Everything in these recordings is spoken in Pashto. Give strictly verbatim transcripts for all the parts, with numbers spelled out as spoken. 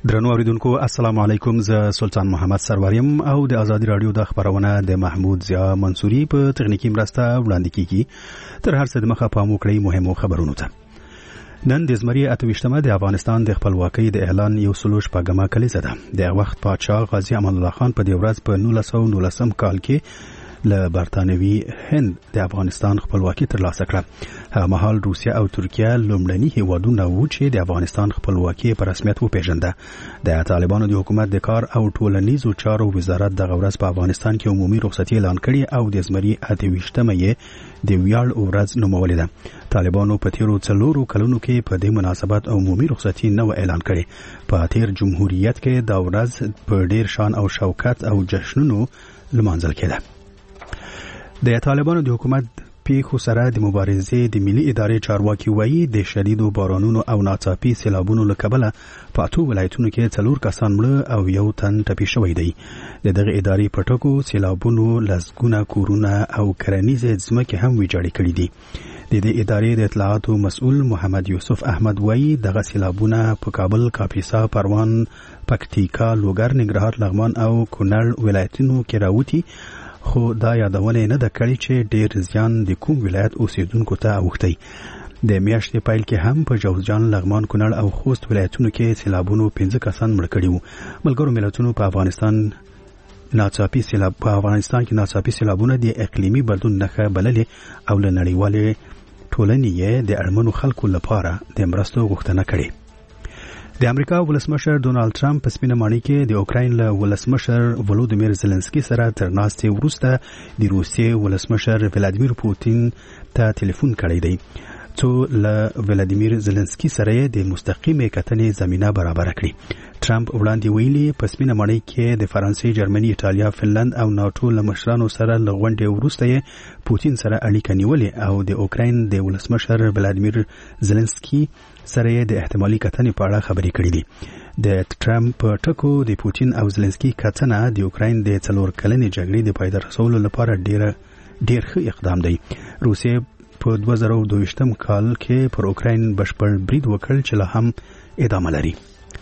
درنو اوریدونکو السلام علیکم، زه سلطان محمد سروریم او د آزادی رادیو د خبرونه د محمود ضیا منصوري په تخنیکی مرسته وړاندې کیږي. تر هر څه د مخه پام وکړئ مهمو خبرونو ته. نن د زمری اتویشتمه د افغانستان د خپلواکۍ د اعلان یو سلوش په ګما کلیزه ده. د وخت پادشاه غازی امان الله خان په دې ورځ په نولس سوه نولسم کال کې له برتانوي هند د افغانستان خپلواکي ترلاسه کړه. هغه مهال روسیه او ترکیه لومړني هیوادونه وو چې د افغانستان خپلواکي په رسمیت وپیژنده. د طالبانو د حکومت د کار او ټولنیزو چارو وزارت د غورز په افغانستان کې عمومي رخصتي اعلان کړي او د زمری اتویشتمه یې د ویاړ ورځ نومولې ده. طالبانو په تیرو څلورو کلونو کې په دې مناسبت عمومي رخصتي نه اعلان کړي. په تیر جمهوریت کې دا ورځ په ډیر شان او شوکت او جشنونو لمانځل کېده. د طالبانو د حکومت پیښو سره د مبارزې د ملي ادارې چارواکي وایي د شدیدو بارانونو او ناڅاپي سیلابونو له کبله په اتو ولایتونو کې څلور کسان مړه او یو تن ټپي شوی دی. د دغه ادارې په ټکو سیلابونو لسګونه کورونه او کرنیزې ځمکې هم ویجاړې کړي دي. د دې ادارې د اطلاعاتو مسؤل محمد یوسف احمد وایي دغه سیلابونه په کابل، کاپیسا، پروان، پکتیکا، لوګر، ننګرهار، لغمان او کونړ ولایتونو کې راوتی، خو دا یادونه نه ده کړې چې ډیر زیان د کوم ولایت اوسیدونکو ته اوښتی. د میاشتې پیل کې هم په جوزجان، لغمان، کونړ او خوست ولایتونو کې سیلابونو پنځه کسان مړه کړي وو. ملګرو ملتونو په افغانستان ناڅاپي سیلاب په افغانستان کې ناڅاپي سیلابونه د اقلیمي بدلون نښه بللې او له نړیوالې ټولنې یې د اړمنو خلکو لپاره د مرستو غوښتنه کړې. د امریکا ولسمشر ډونالد ټرمپ په سپینه ماڼۍ کې د اوکراین له ولسمشر ولودیمیر زلنسکي سره تر ناستې وروسته د روسیې ولسمشر ولادیمیر پوتین ته ټلیفون کړی دی، څو له ولادیمیر زلنسکي سره د مستقیمې کتنې زمینه برابر کړي. ټرمپ وړاندې ویلي په سپینه ماڼۍ کې د فرانسې، جرمني، ایټالیا، فنلند او ناټو له مشرانو سره له غونډې وروسته یې پوتین سره اړیکه نیولې او د اوکراین د ولسمشر ولادیمیر زلنسکي سره د احتمالي کتنې په اړه خبرې کړې دي. د ټرمپ په ټکو د پوتین او زلنسکي کتنه د اوکراین د څلور کلنې جګړې د پای ته رسولو لپاره ډیر ډیر ښه اقدام دی. روسیې په دوه زره دوه ویشتم کال کې پر اوکراین بشپړ برید وکړ چې لا هم ادامه لري.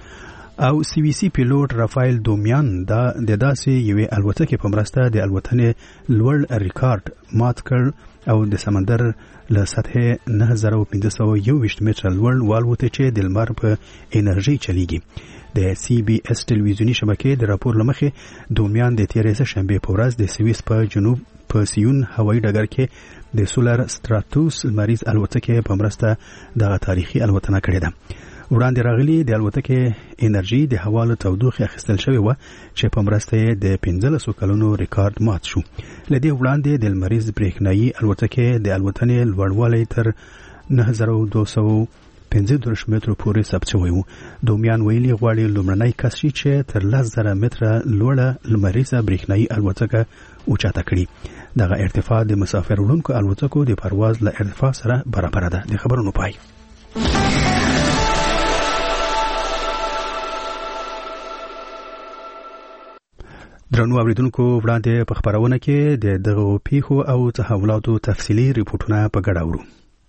او سی وی سی پیلوټ رافایل دومیان دا د داسې یوې الوتکې په مرسته د الوتنې لوړ ریکارډ مات کړ او د سمندر له سطحې نه زره پنځه سوه یو ویشت متره لوړ والوته چې د لمر په انرژي چلیږي. د سی بی اس ټلویزیونی شبکې د راپور لمخې دومیان د تیرې شنبه په ورځ د سویس په جنوب په سیون هوایي ډګر کې د سولر ستراتوس لمریز الوتکې په مرسته دغه تاریخي الوتنه کړې ده. وړاندې راغلي د الوتکې انرژي د هوا له تودوخې اخیستل شوې وه چې په مرسته یې د پنځلسو کلونو ریکارډ مات شو. له دې وړاندې د لمریز برېښنایي الوتکې د الوتنې لوړوالی تر نه زره دوه سوه پنځه دېرش مترو پورې ثبت شوی و. دومیان ویلي غواړي لومړنی کس شي چې تر لس زره متره لوړه لمریزه برېښنایي الوتکه اوچاته کړي. دغه ارتفاع د مسافر وړونکو الوتکو د پرواز له ارتفاع سره برابر ده. د خبرونو پای. درنو اوریدونکو وړاندې په خبرونه کې د دغه پیښو او تحولاتو تفصیلي ریپورتونه په ګډه اورو.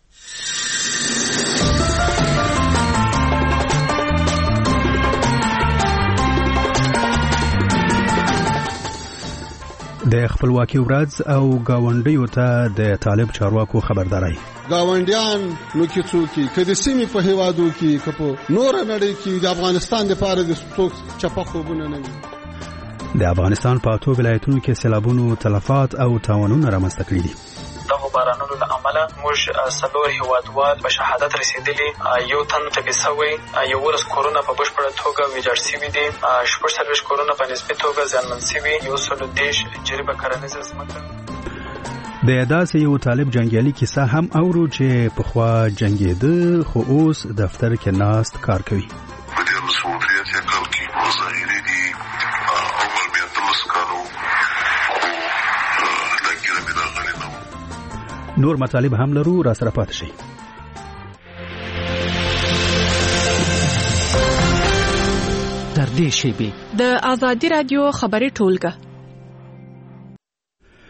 د خپلواکۍ ورځ او گاونډیو ته د طالب چارواکو خبرداري. گاونډیان نو کې څوکي کدي سیمې په هیوادو کې کپو نور نړۍ کې د افغانستان لپاره د څوک چپه خوبونه نه وي. د افغانستان په اتو ولایتونو کې سیلابونو تلفات او تاوانونه رامنځته کړي دي. دغه بارانونو له امله موږ څلور هیوادوال په شهادت رسیدلي، یو تن ټپي شوی، یولس کورونه په بشپړه توګه ویجاړ شوي دي، شپږ څلوېښت کورونه په نسبي توګه زیانمن شوي، یو سل دېرش جریبه کرنیزه ځمکه. د داسې یو طالب جنګیالي کیسه هم اورو چې پخوا جنګېده خو اوس دفتر کې ناست کار کوي. په دې مسؤلیت یې کار کوي ظاهري دي عمر بیا تلس کالو لکه مې راغلی نه. نور مطالب هم لرو، را سره پاتې شئ. تر دې شیبې د آزادی رادیو خبري ټولګه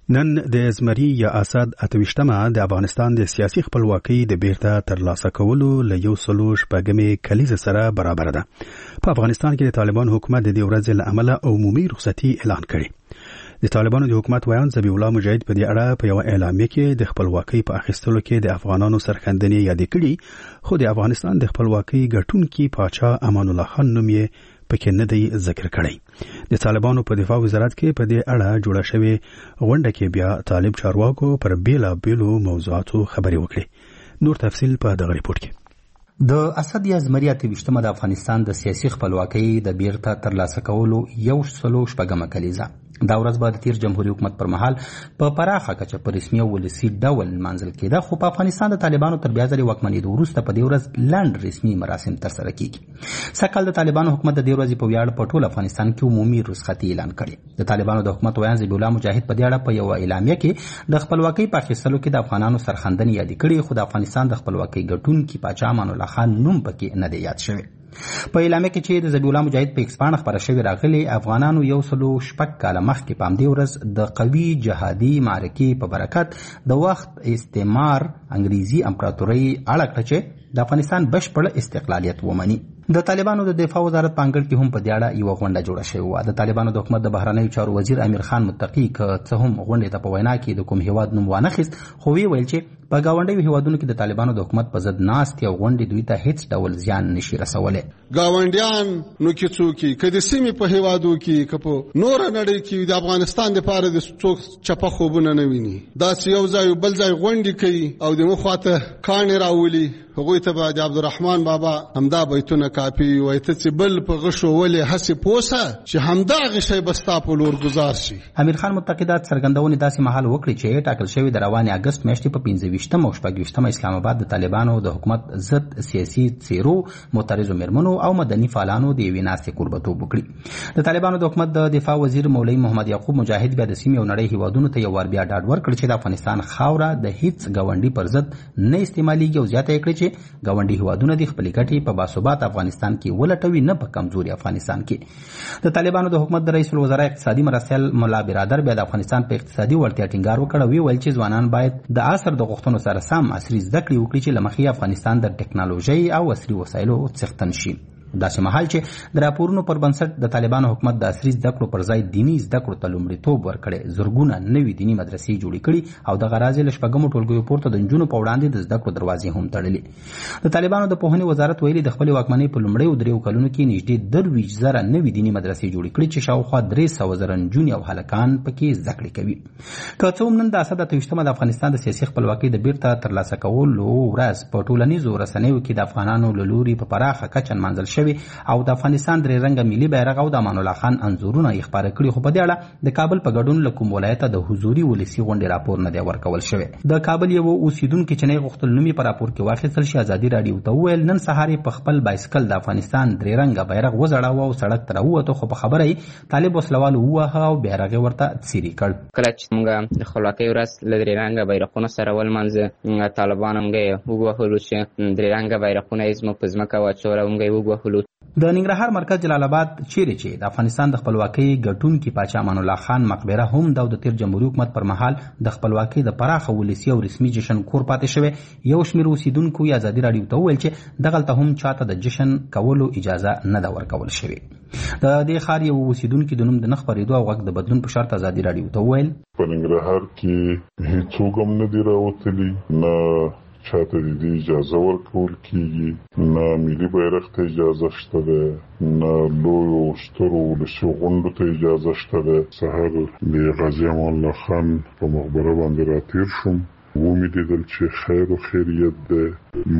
نن د زمری یا اسد اتوشتمه د افغانستان د سیاسي خپلواکۍ د بیرته ترلاسه کولو له یو سلو شپږمې کلیزه سره برابر ده. په افغانستان کې د طالبان حکومت د دې ورځې له امله عمومي رخصتي اعلان کړي. د طالبانو د حکومت ویان ذبیح الله مجاهد په دې اړه په یو اعلامیه کې د خپلواکۍ په اخیستلو کې د افغانانو سرښندنې یاد کړي، خو د افغانستان د خپلواکۍ ګټونکي پاچا امان الله خان نوم یې پکې نه دی ذکر کړی. د طالبانو په دفاع وزارت کې په دې اړه جوړه شوې غونډه کې بیا طالب چارواکو پر بیلا بیلو موضوعاتو خبرې وکړي. نور تفصیل په دغه ریپورت کې. د اسد یا زمری اتوشتمه د افغانستان د سیاسي خپلواکۍ د بیرته ترلاسه کولو یو سلو شپږمه کلیزه دا ورځ به د تیر جمهوریت حکومت پر مهال په پراخه کچه په رسمي او ولسي ډول منځل کېده، خو په افغانستان د طالبانو تر بیا ځلې واکمنېدو وروسته په دې ورځ لنډ رسمي مراسم ترسره کېږي. سږکال د طالبانو حکومت د دې ورځې په ویاړ په ټول افغانستان کې عمومي رخصتي اعلان کړې. د طالبانو د حکومت ویان ذبیح الله مجاهد په دې اړه په یوه اعلامیه کې د خپلواکۍ په اخیستلو کې د افغانانو سرښندنې یادې کړې، خو د افغانستان د خپلواکۍ ګټونکي پاچا امان الله خان نوم پکې نه دی یاد شوی. په اعلامیه کې چې د ذبیح الله مجاهد په ایکس پاڼه خپره شوې راغلي، افغانانو یو سلو شپږ کاله مخکې په همدې ورځ د قوي جهادي معرکې په برکت د وخت استعمار انګریزي امپراتورۍ اړه کړه چې د افغانستان بشپړ استقلالیت ومني. د طالبانو د دفاع وزارت په انګړ کې هم په دې اړه یوه غونډه جوړه شوې وه. د طالبانو د حکومت د بهرنیو چارو وزیر امیر خان متقي که څه هم غونډې ته په وینا کې د کوم هیواد نوم وانخیست، خو ویې ویل چې په ګاونډیو هیوادونو کې د طالبانو د حکومت په ضد ناستې او غونډې دوی ته هیڅ ډول زیان نشي رسولی. ګاونډیان نو کې څوک که د سیمې په هیوادو کې که په نوره نړۍ کې د افغانستان دپاره د څوک چپه خوبونه نه ویني، داسې یو ځای بل ځای غونډې کوي او د مخواته کاڼې راولي. هغوی ته به د عبدالرحمن بابا همدا بیتونه کاپي وایي ته چې بل په غشو ولې هسې پوسه چې همدغه شی به ستا په لور ګزار شي. امیر خان متقدات څرګندونې داسې مهال وکړي چې ټاکل شوې د روانې اګست میاشتې په پنځه ویشتمه او شپږ ویشتمه اسلام آباد د طالبانو د حکومت ضد سیاسي څیرو، معترضو میرمنو او مدني فعالانو د یوې ناستې کوربتوب وکړي. د طالبانو د حکومت د دفاع وزیر مولوي محمد یعقوب مجاهد بیا د سیمې او نړۍ هیوادونو ته یو وار بیا ډاډ ورکړ چې د افغانستان خاوره د هیڅ ګاونډي پر ضد نه استعمالیږي او زیاته یې کړې چې ګاونډي هیوادونه د خپلې ګټې په باثبات افغانستان کې ولټوي، نه په کمزوري افغانستان کې. د طالبانو د حکومت د رئیس الوزرا اقتصادي مرستیال ملا برادر بیا د افغانستان په اقتصادي وړتیا ټینګار وکړ او ویل چې ځوانان باید د عصر د غوښتنو سره سم عصري زده کړې وکړي چې له مخې افغانستان د ټکنالوژۍ او عصري وسایلو څښتن شي. داسې مهال چې د راپورونو پر بنسټ د طالبانو حکومت د عصري زده کړو پر ځای دیني زده کړو ته لومړیتوب ورکړی، زرګونه نوي دیني مدرسې جوړې کړي او دغه راز یې له شپږمو ټولګیو پورته د نجونو په وړاندې د زده کړو دروازې هم تړلې. د طالبانو د پوهنې وزارت ویلي د خپلې واکمنۍ په لومړیو دریو کلونو کې نږدې درویشت زره نوي دیني مدرسې جوړې کړي چې شاوخوا درې سوه زره نجونې او هلکان پکې زده کړې کوي. که څه هم نن د اسد اتوشتمه د افغانستان د سیاسي خپلواکۍ د بیرته ترلاسه کولو ورځ په ټولنیزو رسنیو کې د افغانانو له لوري په پراخه کچه نمانځل شوې او د افغانستان درې رنګه ملي بیرغ او د امان الله خان انځورونه یې خپاره کړي، خو په دې اړه د کابل په ګډون له کوم ولایته د حضوري ولسي غونډې راپور نه دی ورکول شوی. د کابل یو اوسیدونکي چې نه غوښتل نوم یې په راپور کې واخیستل شي ازادي راډیو ته وویل نن سهار یې په خپل بایسکل د افغانستان درې رنګه بیرغ وځړاوه او سړک ته راووته، خو په خبره یې طالب وسلوالو وواهه او بیرغ یې ورته څیرې کړ. کله چې موږ د خپلواکۍ ورځ له درې رنګه بیرغونو سره ولمانځه، طالبان موږ یې ووهلو چې درې رنګه بیرغونه یې زموږ په ځمکه واچول او موږ یې ووهلو. د ننګرهار مرکز جلال آباد چیرې چې د افغانستان د خپلواکۍ ګټونکي پاچا امان الله خان مقبره هم د تیر جمهوریت حکومت پر مهال د خپلواکۍ د پراخه ولسي او رسمي جشن کور پاتې شوی. یو شمېر اوسیدونکو یې ازادي راډیو ته وویل چې دغلته هم چاته د جشن کولو اجازه نه ده ورکول شوې. د دې ښار یو اوسیدونکي د نوم د نه خپرېدو او غږ د بدلون په شرط ازادي راډیو ته وویل په ننګرهار کې هیڅوک هم نه دي راوتلي، نه چاته د دې اجازه ورکول کیږي، نه ملي بیرغ ته اجازه شته ده، نه لویو سترو ولسي غونډو ته اجازه شته ده. سهار د غازي امان الله خان په مقبره باندې راتیر شوم، ومې لیدل چې خیر و خیریت ده،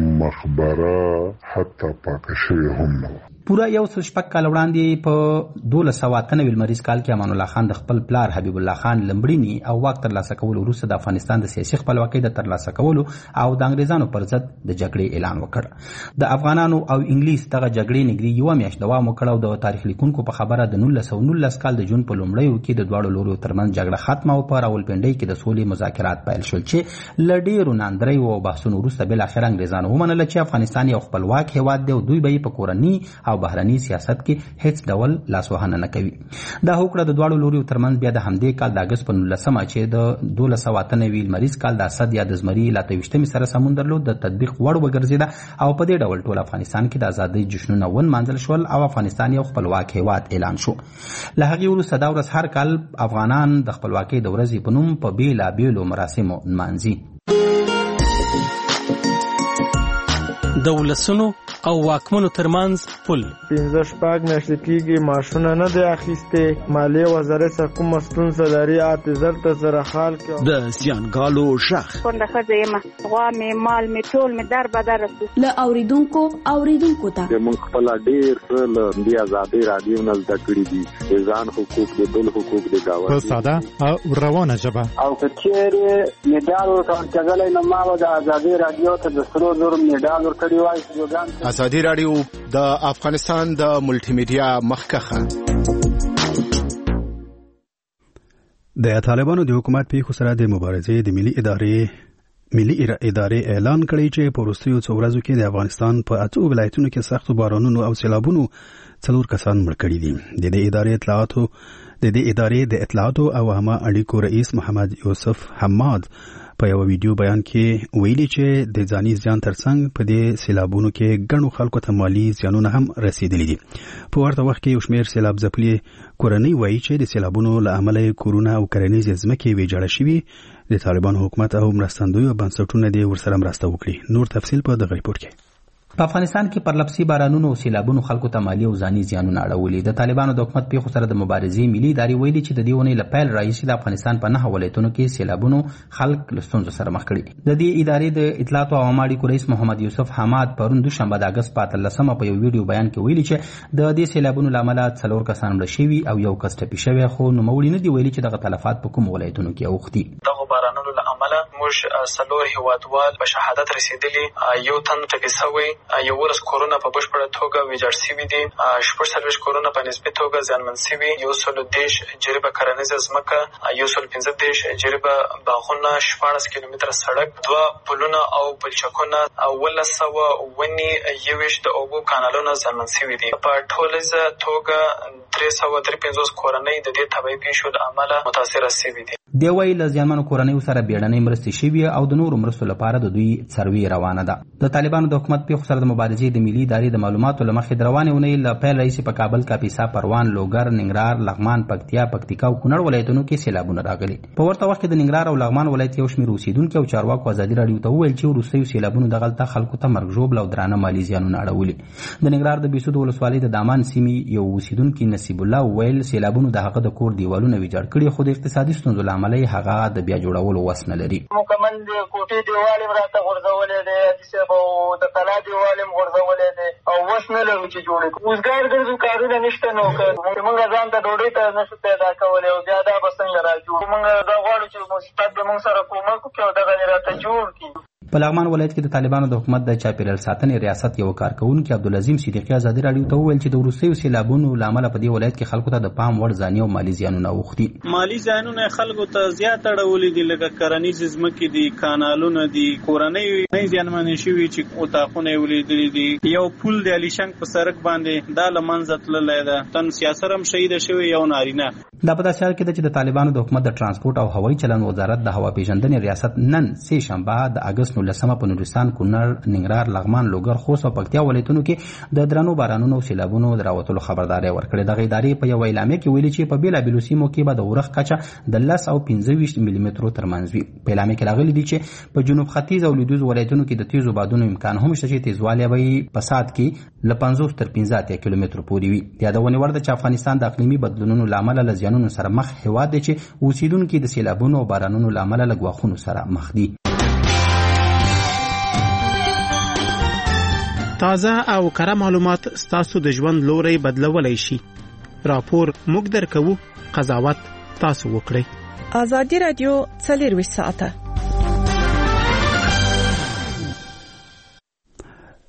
مقبره حتی پاکه شوې هم نه وه. پوره یو سل شپږ کال وړاندې په دولس سوه اته نوي لمریز کال کې امان الله خان د خپل پلار حبیب الله خان لمړینې او واک ترلاسه کولو وروسته د افغانستان د سیاسي خپلواکۍ د ترلاسه کولو او د انګریزانو پر ضد د جګړې اعلان وکړ. د افغانانو او انګلیس دغه جګړې نږدې یوه میاشت دوام وکړ او د تاریخ لیکونکو په خبره د نولس سوه نولس کال د جون په لومړیو کې د دواړو لورو ترمنځ جګړه ختمه او په راولپنډۍ کې د سولې مذاکرات پیل شول چې له ډېرو ناندریو او بحثونو وروسته بالاخره انګریزانو ومنله چې افغانستان یو خپلواک هېواد دی او دوی به یې په کورني او بهرني سیاست کې هیڅ ډول لاسوهنه نه کوي. دا هوکړه د دواړو لوريو ترمنځ بیا د همدې کال د اګست په نولسمه چې د دولس سوه اته نوي لمریز کال د اسد یا د زمري له اته ویشتمې سره سمون درلود د تطبیق وړ وګرځېده او په دې ډول ټول افغانستان کې د ازادۍ جشنونه ونمانځل شول او افغانستان یو خپلواک هیواد اعلان شو. له هغې وروسته دا ورځ هر کال افغانان د خپلواکۍ د ورځې په نوم په بېلابېلو مراسمو نمانځي. د ولسونو او واکمنو ترمنځ پل پنځه شپږ میاشتې کېږي معاشونه نه دی اخیستې. مالیې وزارت څخه کومه ستونزه لري اته زر ته زره خال کې د زیانګالو غږ کونډه ښځه یم غوا مې مال مې ټول مې در بدر رسو له اوریدونکو اوریدونکو ته موږ خپل ډېر څه له دې ازادۍ رادیو نه زده کړي دي د ځان حقوق د بل حقوق د گاونډي په ساده او روانه ژبه او که چیرې میډال ورکول کېدلی نو ما به د ازادۍ رادیو ته د سرو زرو میډال ورکړی وای. ازادي رادیو د افغانستان د ملټي میډیا مخکخه. د طالبانو د حکومت په خسره د مبارزې د ملي ادارې ملي ادارې اعلان کړی چې په وروستیو څو ورځو کې د افغانستان په اتو ولایتونو کې سختو بارانونو او سیلابونو څلور کسان مړ کړي دي. د دې ادارې اطلاعاتو د دې ادارې د اطلاعاتو او عامه اړیکو رئیس محمد یوسف حماد په یو ویډیو بیان کې ویلي چې د ځاني زیان ترڅنګ په دې سیلابونو کې ګڼو خلکو ته مالي زیانونه هم رسیدلي دي. په ورته وخت کې یو شمېر سیلاب ځپلي کورنۍ وایي چې د سیلابونو له امله کورونه او کرنیزې ځمکې ویجاړه شوي. د طالبانو حکومت او مرستندویو بنسټونه دې ورسره مرسته وکړي. نور تفصیل په دغه ریپورت کې. په افغانستان کې پرلپسې بارانونو او سیلابونو خلکو ته مالي او ځاني زیانونه اړولي. د طالبانو د حکومت پیښو سره د مبارزې ملي ادارې ویلي چې د دې اونۍ له پیل راهیسې د افغانستان په نهه ولایتونو کې سیلابونو خلک له ستونزو سره مخ کړي. د دې ادارې د اطلاعاتو او عامه اړیکو رئیس محمد یوسف حماد پرون دوشنبه د اګست په اتلسمه په یو ویډیو بیان کې ویلي چې د دې سیلابونو له امله څلور کسان مړه شوي او یو کس ټپي شوی، خو نوموړي نه دي ویلي چې دغه تلفات په کومو ولایتونو کې اوښتي. دغه بارانونو له امله موږ څلور هیوادوال په شهادت رسېدلي، یو تن ټپي شوی، یولس کورونه په بشپړه توګه ویجاړ شوي دي، شپږ څلوېښت کورونه په نسبي توګه زیانمن شوي، یو سل دېرش جریبه کرنیزه ځمکه، یو سل پنځه دېرش جریبه باغونه، شپاړس کیلومتره سړک، دوه پلونه او پلچکونه، اوولس سوه ونې، یوویشت د اوبو کانالونه زیانمن شوي دي. په ټولیزه توګه درې سوه درې پنځوس کورنۍ د دې طبیعي پیښو له امله متاثره شوي دي. دی وایي له زیانمنو کورنیو سره بیړنۍ مرستې شوي او د نورو مرستو لپاره د دوی سروې روانه ده. د طالبانو د حکومت پیښو سره د مبارزې د ملي ادارې د معلوماتو له مخې د روانې اونۍ له پیل راهیسې په کابل، کاپیسا، پروان، لوګر، ننګرهار، لغمان، پکتیا، پکتیکا او کونړ ولایتونو کې سیلابونه راغلي. په ورته وخت کې د ننګرهار او لغمان ولایت یو شمېر اوسېدونکي او چارواکو ازادي راډیو ته وویل چې وروستیو سیلابونو دغلته خلکو ته مرګ ژوبل او درانه مالي زیانونه اړولي. د ننګرهار د بېسود ولسوالۍ د دامان سیمې یو اوسېدونکي نصیب الله وویل سیلابونو د هغه د کور دیوالونه ویجاړ کړي، خو د اقتصادي ستونزو له امله یې هغه د بیا جوړولو وس نه لري. مکمل د کوټې دیوال یې راته غورځولی دی، حدیث او د کلا دیوال یې غورځولی دی او وس نه لرو چې جوړ کړو. اوزګار ګرځو کارونه نشته نو که موږ ځان ته ډوډۍ ته نشو پیدا کولی او بیا دا به څنګه را جوړ. موږ دا غواړو چې مثبت به موږ سره کومک وکړي او دغه یې راته جوړ کړي. په لغمان ولایت کې د طالبانو د حکومت د چاپیریال ساتنې ریاست یو کارکونکي عبدالعظیم صدیقي ازادي راډیو ته وویل چې د وروستیو سیلابونو له امله په دې ولایت کې خلکو ته د پام وړ ځاني او مالي زیانونه اوښتي. مالي زیانونه خلکو ته زیات اړولي دي، لکه کرنیزې ځمکې دي، کانالونه دي، کورنۍ زیانمنې شوي چې اتاقونه یې ولیدلي دي. یو پل د علیشنګ په سړک باندې دا له منځه تللی ده، تن سیاسر هم شهیده شوی یو نارینه. دا په داسې حال کې ده چې د طالبانو د حکومت د ترانسپورټ او هوایي چلند وزارت د هوا پیژندنې ریاست نن سه شنبه د اګست نولسمه په نورستان، کونړ، ننګرهار، لغمان، لوګر، خوست او پکتیا ولایتونو کې د درنو بارانونو او سیلابونو د راوتلو خبرداری ورکړې. دغه ادارې په یو اعلامیه کې ویلي چې په بېلابېلو سیمو کې به د اورښت کچه د لس او پنځه ویشت ملي مترو ترمنځ وي. په اعلامیه کې راغلي دي چې په جنوب ختیځ او لویدیځ ولایتونو کې د تیزو بادونو امکان هم شته چې تیزوالی به په ساعت کې له پنځوس تر پنځه اتیا کیلومترو پورې وي. یادونې وړ ده چې افغانستان د اقلیمي بدلونونو له امله له زیانونو سره مخ هېواد دی چې اوسیدونکي د سیلابونو او بارانونو له امله له ګواښونو سره مخ دي. تازه او کره معلومات ستاسو د ژوند لوري بدلولای شي. راپور موږ درکوو، قضاوت تاسو وکړئ. ازادي رادیو څلورویشت ساعته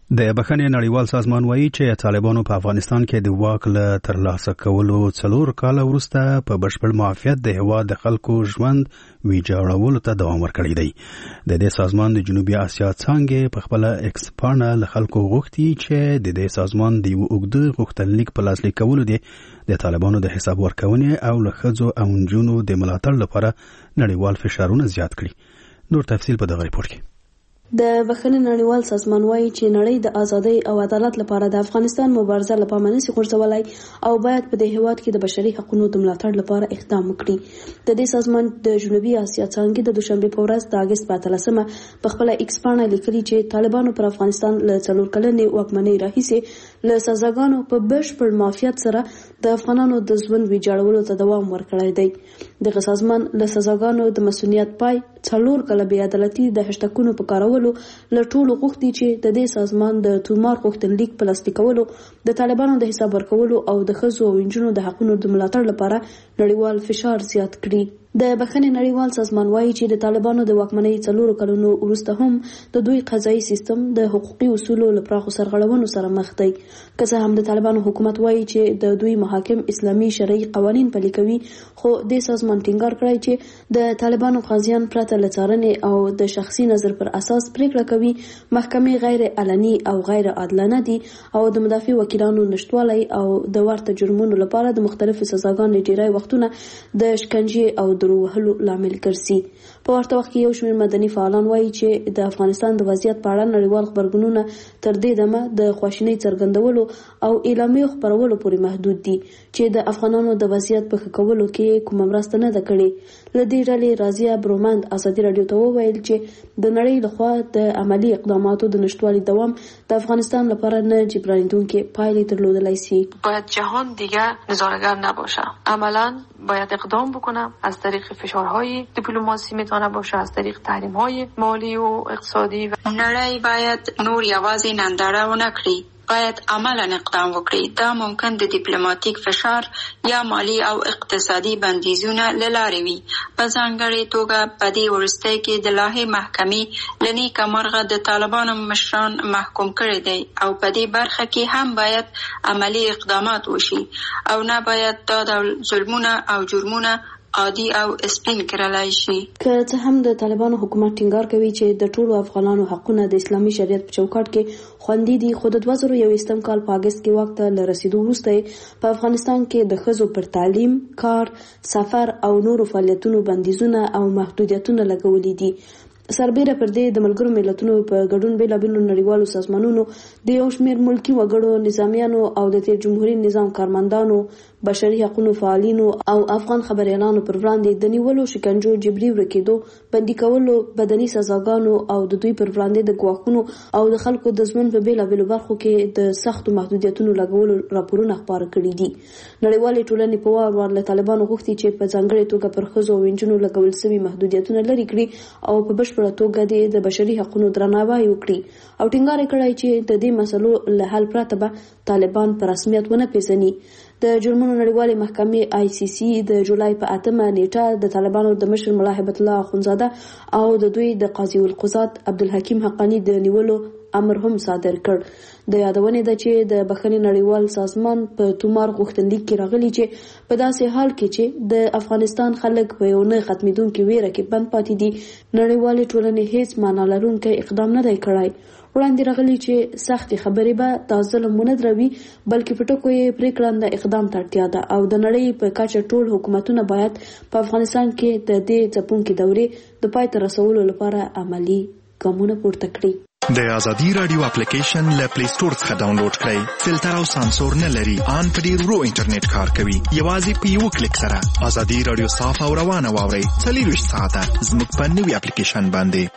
د بخښنې نړیوال سازمان وایي چې طالبانو په افغانستان کې د واک له ترلاسه کولو څلور کاله وروسته په بشپړ معافیت د هېواد د خلکو ژوند ویجاړولو ته دوام ورکړی دی. د دې سازمان د جنوبي اسیا څانګې په خپله ایکس پاڼه له خلکو غوښتي چې د دې سازمان د یو اوږده غوښتنلیک په لاسلیک کولو دی د طالبانو د حساب ورکونې او له ښځو او نجونو د ملاتړ لپاره نړیوال فشارونه زیات کړي. نور تفصیل په دغه ریپورت کې. د بخښنې نړیوال سازمان وایي چې نړۍ د ازادۍ او عدالت لپاره د افغانستان مبارزه له پامه نشي غورځولای او باید په دې هېواد کې د بشري حقوقو د ملاتړ لپاره اقدام وکړي. د دې سازمان د جنوبي اسیا څانګې د دوشنبه په ورځ د اگست په اتلسمه په خپل ایکس پاڼه لیکلي چې طالبانو پر افغانستان له څلور کلنې واکمنۍ راهیسې له سزاګانو په بشپړ معافیت سره د افغانانو د ژوند ویجاړولو ته دوام ورکړی دی. دغه سازمان له سزاګانو د مسؤلیت پای څلور کله بې عدالتي د هشتکونو په کارولو له ټولو غوښتي چې د دې سازمان د تومار غوښتنلیک په لاسلیک کولو د طالبانو د حساب ورکولو او د ښځو او نجونو د حقونو د ملاتړ لپاره نړیوال فشار زیات کړي. د بخښنې نړیوال سازمان وایي چې د طالبانو د واکمنۍ څلورو کلونو وروسته هم د دوی قضایي سیستم د حقوقي اصولو له پراخو سرغړونو سره مخ دی. که څه هم د طالبانو حکومت وایي چې د دوی محاکم اسلامي شرعي قوانین پلي کوي، خو د سازمان ټینګار کړی چې د طالبانو قاضیان پرته له څارنې او د شخصي نظر پر اساس پریکړه کوي. محکمې غیر علني او غیر عادلانه دي او د مدافع وکیلانو نشټوالی او د ورته جرمونو لپاره د مختلفو سزاګانو ډیری وختونه د شکنجې او درو وهلو لامل ګرځي. په ورته وخت کې یو شمېر مدني فعالان وایي چې د افغانستان د وضعیت په اړه نړیوال خبرګونونه تر دې دمه د خواشینۍ څرګندولو او اعلامیو خپرولو پورې محدود دي چې د افغانانو د وضعیت په ښه کولو کې کومه مرسته نه ده کړې. له دې ډلې رازیه برومند ازادي راډیو ته وویل چې د نړۍ لخوا د عملي اقداماتو د نشتوالي دوام د افغانستان لپاره نه جبرانیدونکې پایلې درلودلی سي. باید جهان دیگه نظاره‌گر نباشه، عملاً باید اقدام بکنه. از طریق فشارهای دیپلماسی میتونه باشه، از طریق تحریم‌های مالی و اقتصادی. نړۍ باید نور یوازې ننداره ونه کړي، باید عملاً اقدام وکړي. دا ممکن د دیپلماتیک فشار یا مالی او اقتصادي بندیزونه له لارې وي. په ځانګړې توګه په دې وروستۍ کې د لاهې محکمې له نیکه مرغه د طالبانو مشران محکوم کړي دي او په دې برخه کې هم باید عملی اقدامات وشي او نه باید دا ډول ظلمونه او جرمونه عادي او سپین کړلای شي. که څه هم د طالبانو حکومت ټینګار کوي چې د ټولو افغانانو حقونه د اسلامي شریعت په چوکاټ کې خوندي دي، خو د دوه زره یوویشتم کال په اګست کې واک ته له رسیدو وروسته په افغانستان کې د ښځو پر تعلیم، کار، سفر او نورو فعالیتونو بندیزونه او محدودیتونه لګولي دي. سربیره پر دې د ملګرو ملتونو په ګډون بیلابیلو نړیوالو سازمانونو د یو شمېر ملکي وګړو، نظامیانو او د تیر جمهوریت نظام کارمندانو، بشري حقوقو فعالینو او افغان خبريالانو پر وړاندې د نیولو، شکنجو، جبري ورکېدو، بندي کولو، بدني سزاګانو او د دوی پر وړاندې د ګواښونو او د خلکو د ژوند په بیلابیلو برخو کې د سختو محدودیتونو لګولو راپورونه خپاره کړي دي. نړیوالې ټولنې په وار وار له طالبانو غوښتي چې په ځانګړې توګه پر ښځو او نجونو لګول شوي محدودیتونه لرې کړي او په بشپړه توګه د بشري حقوقو درناوی وکړي او ټینګار کړی چې د دې مسلو له حل پرته به طالبان په رسمیت ونه پیژني. د جرمونو نړیوالې محکمې آی سی سی د جولای په اتمه نیټه د طالبانو د مشر ملا هیبت الله اخونزاده او د دوی د قاضي القضات عبدالحکیم حقانی د نیولو امر هم صادر کړ. د یادونې ده چې د بخښنې نړیوال سازمان په تومار غوښتنلیک کې راغلي چې په داسې حال کې چې د افغانستان خلک په یو نه ختمېدونکې ویره کې بند پاتې دي، نړیوالې ټولنې هیڅ معنا لرونکی اقدام نه دی کړی. وړاندې راغلي چې سختې خبرې به دا ظلم ونه دروي، بلکې په ټکو یې پرېکړنده اقدام ته اړتیا ده او د نړۍ په کچه ټول حکومتونه باید په افغانستان کې د دې ځپونکې دورې د پای ته رسولو لپاره عملي ګامونه پورته کړي. د ازادي رادیو اپلیکیشن له پلی سٹور څخه ډاونلوډ کړئ. فلټر او سانسور نه لري، ان په ډیر ورو انټرنیټ کار کوي. یوازې په یو کلیک سره ازادي رادیو صاف او روانه واورئ. څلوېښت ساعته زموږ په نوي اپلیکیشن باندې.